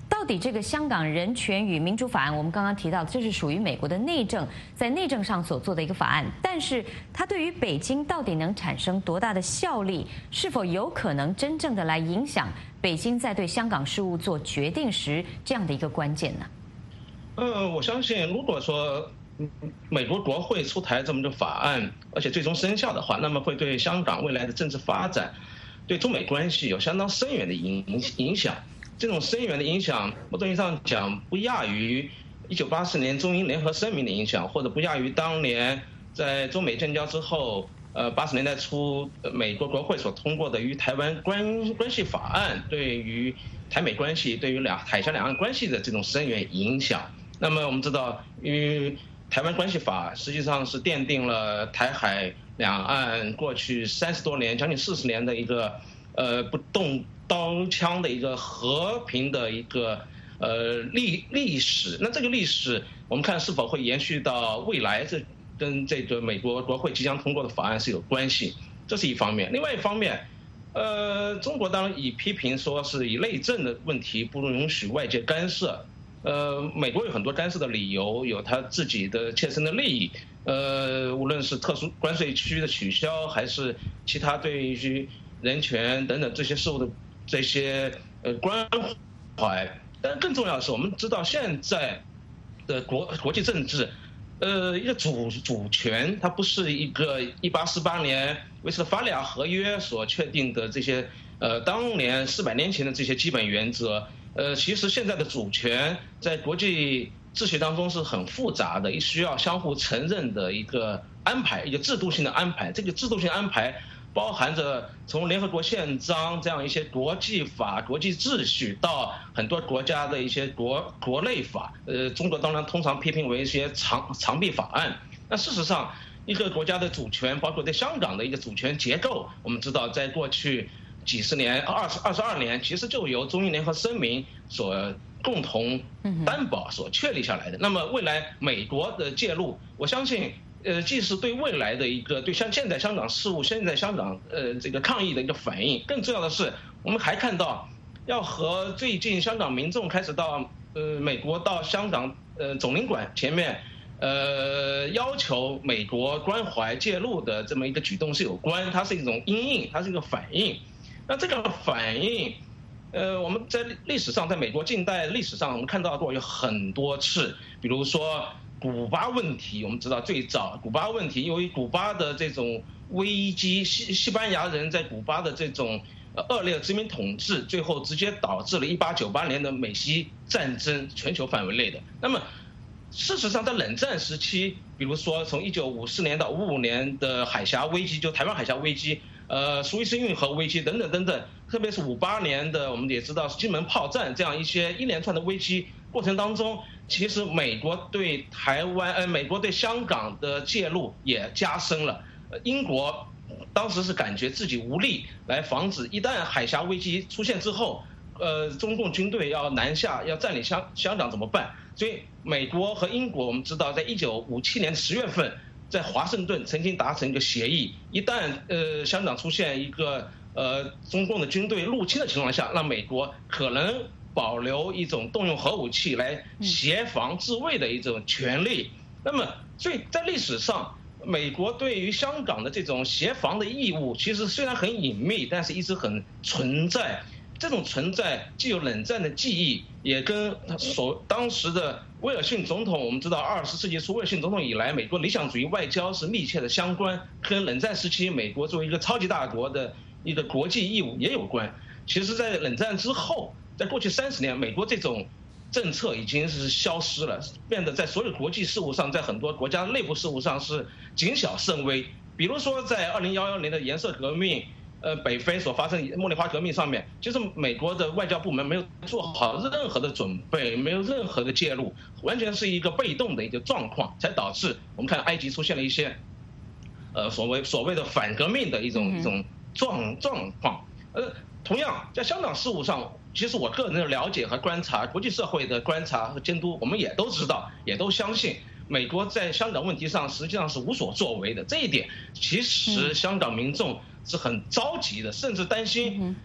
Speaker 14: 到底这个香港人权与民主法案，我们刚刚提到，这是属于美国的内政，在内政上所做的一个法案，但是它对于北京到底能产生多大的效力，是否有可能真正的来影响北京在对香港事务做决定时这样的一个关键呢？
Speaker 20: 呃，我相信，如果说美国国会出台这么个法案，而且最终生效的话，那么会对香港未来的政治发展，对中美关系有相当深远的影影响。这种深远的影响，某种意义上讲，不亚于一九八四年中英联合声明的影响，或者不亚于当年在中美建交之后，呃，八十年代初美国国会所通过的与台湾关关系法案，对于台美关系、对于两海峡两岸关系的这种深远影响。那么我们知道，与台湾关系法实际上是奠定了台海两岸过去三十多年、将近四十年的一个呃不动刀枪的一个和平的一个呃历历史。那这个历史，我们看是否会延续到未来，这跟这个美国国会即将通过的法案是有关系。这是一方面。另外一方面，呃，中国当然以批评说是以内政的问题不允许外界干涉。呃，美国有很多干涉的理由，有他自己的切身的利益。呃，无论是特殊关税区的取消，还是其他对于人权等等这些事务的这些呃关怀。但更重要的是，我们知道现在的国国际政治，呃，一个主主权，它不是一个一八四八年威斯特伐利亚合约所确定的这些呃当年四百年前的这些基本原则。呃，其实现在的主权在国际秩序当中是很复杂的，需要相互承认的一个安排，一个制度性的安排。这个制度性安排包含着从联合国宪章这样一些国际法、国际秩序，到很多国家的一些国国内法。呃，中国当然通常批评为一些长长臂法案。那事实上，一个国家的主权，包括在香港的一个主权结构，我们知道在过去几十年、二十二十二年，其实就由中英联合声明所共同担保、所确立下来的。那么未来美国的介入，我相信，呃，既是对未来的一个对像现在香港事务、现在香港呃这个抗议的一个反应，更重要的是，我们还看到要和最近香港民众开始到呃美国到香港呃总领馆前面。呃，要求美国关怀介入的这么一个举动是有关，它是一种因应，它是一个反应。那这个反应，呃，我们在历史上，在美国近代历史上，我们看到过有很多次，比如说古巴问题，我们知道最早古巴问题，由于古巴的这种危机，西西班牙人在古巴的这种恶劣的殖民统治，最后直接导致了一八九八年的美西战争，全球范围内的。那么事实上，在冷战时期，比如说从一九五四年到五五年的海峡危机，就台湾海峡危机，呃，苏伊士运河危机等等等等，特别是五八年的，我们也知道金门炮战这样一些一连串的危机过程当中，其实美国对台湾，呃，美国对香港的介入也加深了。英国当时是感觉自己无力来防止一旦海峡危机出现之后，呃，中共军队要南下要占领香香港怎么办？所以美国和英国，我们知道，在一九五七年十月份，在华盛顿曾经达成一个协议，一旦呃香港出现一个呃中共的军队入侵的情况下，让美国可能保留一种动用核武器来协防自卫的一种权利。那么，所以在历史上，美国对于香港的这种协防的义务，其实虽然很隐秘，但是一直很存在。这种存在既有冷战的记忆，也跟所当时的威尔逊总统，我们知道二十世纪初威尔逊总统以来，美国理想主义外交是密切的相关，跟冷战时期美国作为一个超级大国的一个国际义务也有关。其实，在冷战之后，在过去三十年，美国这种政策已经是消失了，变得在所有国际事务上，在很多国家内部事务上是谨小慎微。比如说，在二零一一年的颜色革命。呃，北非所发生茉莉花革命上面，其实美国的外交部门没有做好任何的准备，没有任何的介入，完全是一个被动的一个状况，才导致我们看埃及出现了一些，呃，所谓所谓的反革命的一种一种状状况。呃，同样在香港事务上，其实我个人的了解和观察，国际社会的观察和监督，我们也都知道，也都相信。美国在香港问题上实际上是无所作为的，这一点其实香港民众是很着急的，甚至担心，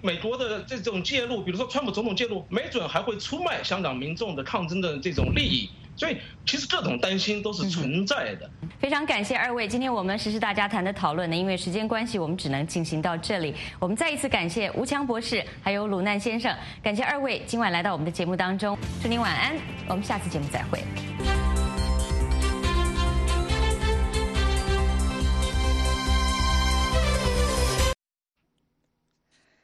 Speaker 20: 美国的这种介入，比如说川普总统介入，没准还会出卖香港民众的抗争的这种利益。所以，其实这种担心都是存在的。
Speaker 14: 非常感谢二位，今天我们时事大家谈的讨论呢，因为时间关系，我们只能进行到这里。我们再一次感谢吴强博士，还有鲁难先生，感谢二位今晚来到我们的节目当中，祝您晚安，我们下次节目再会。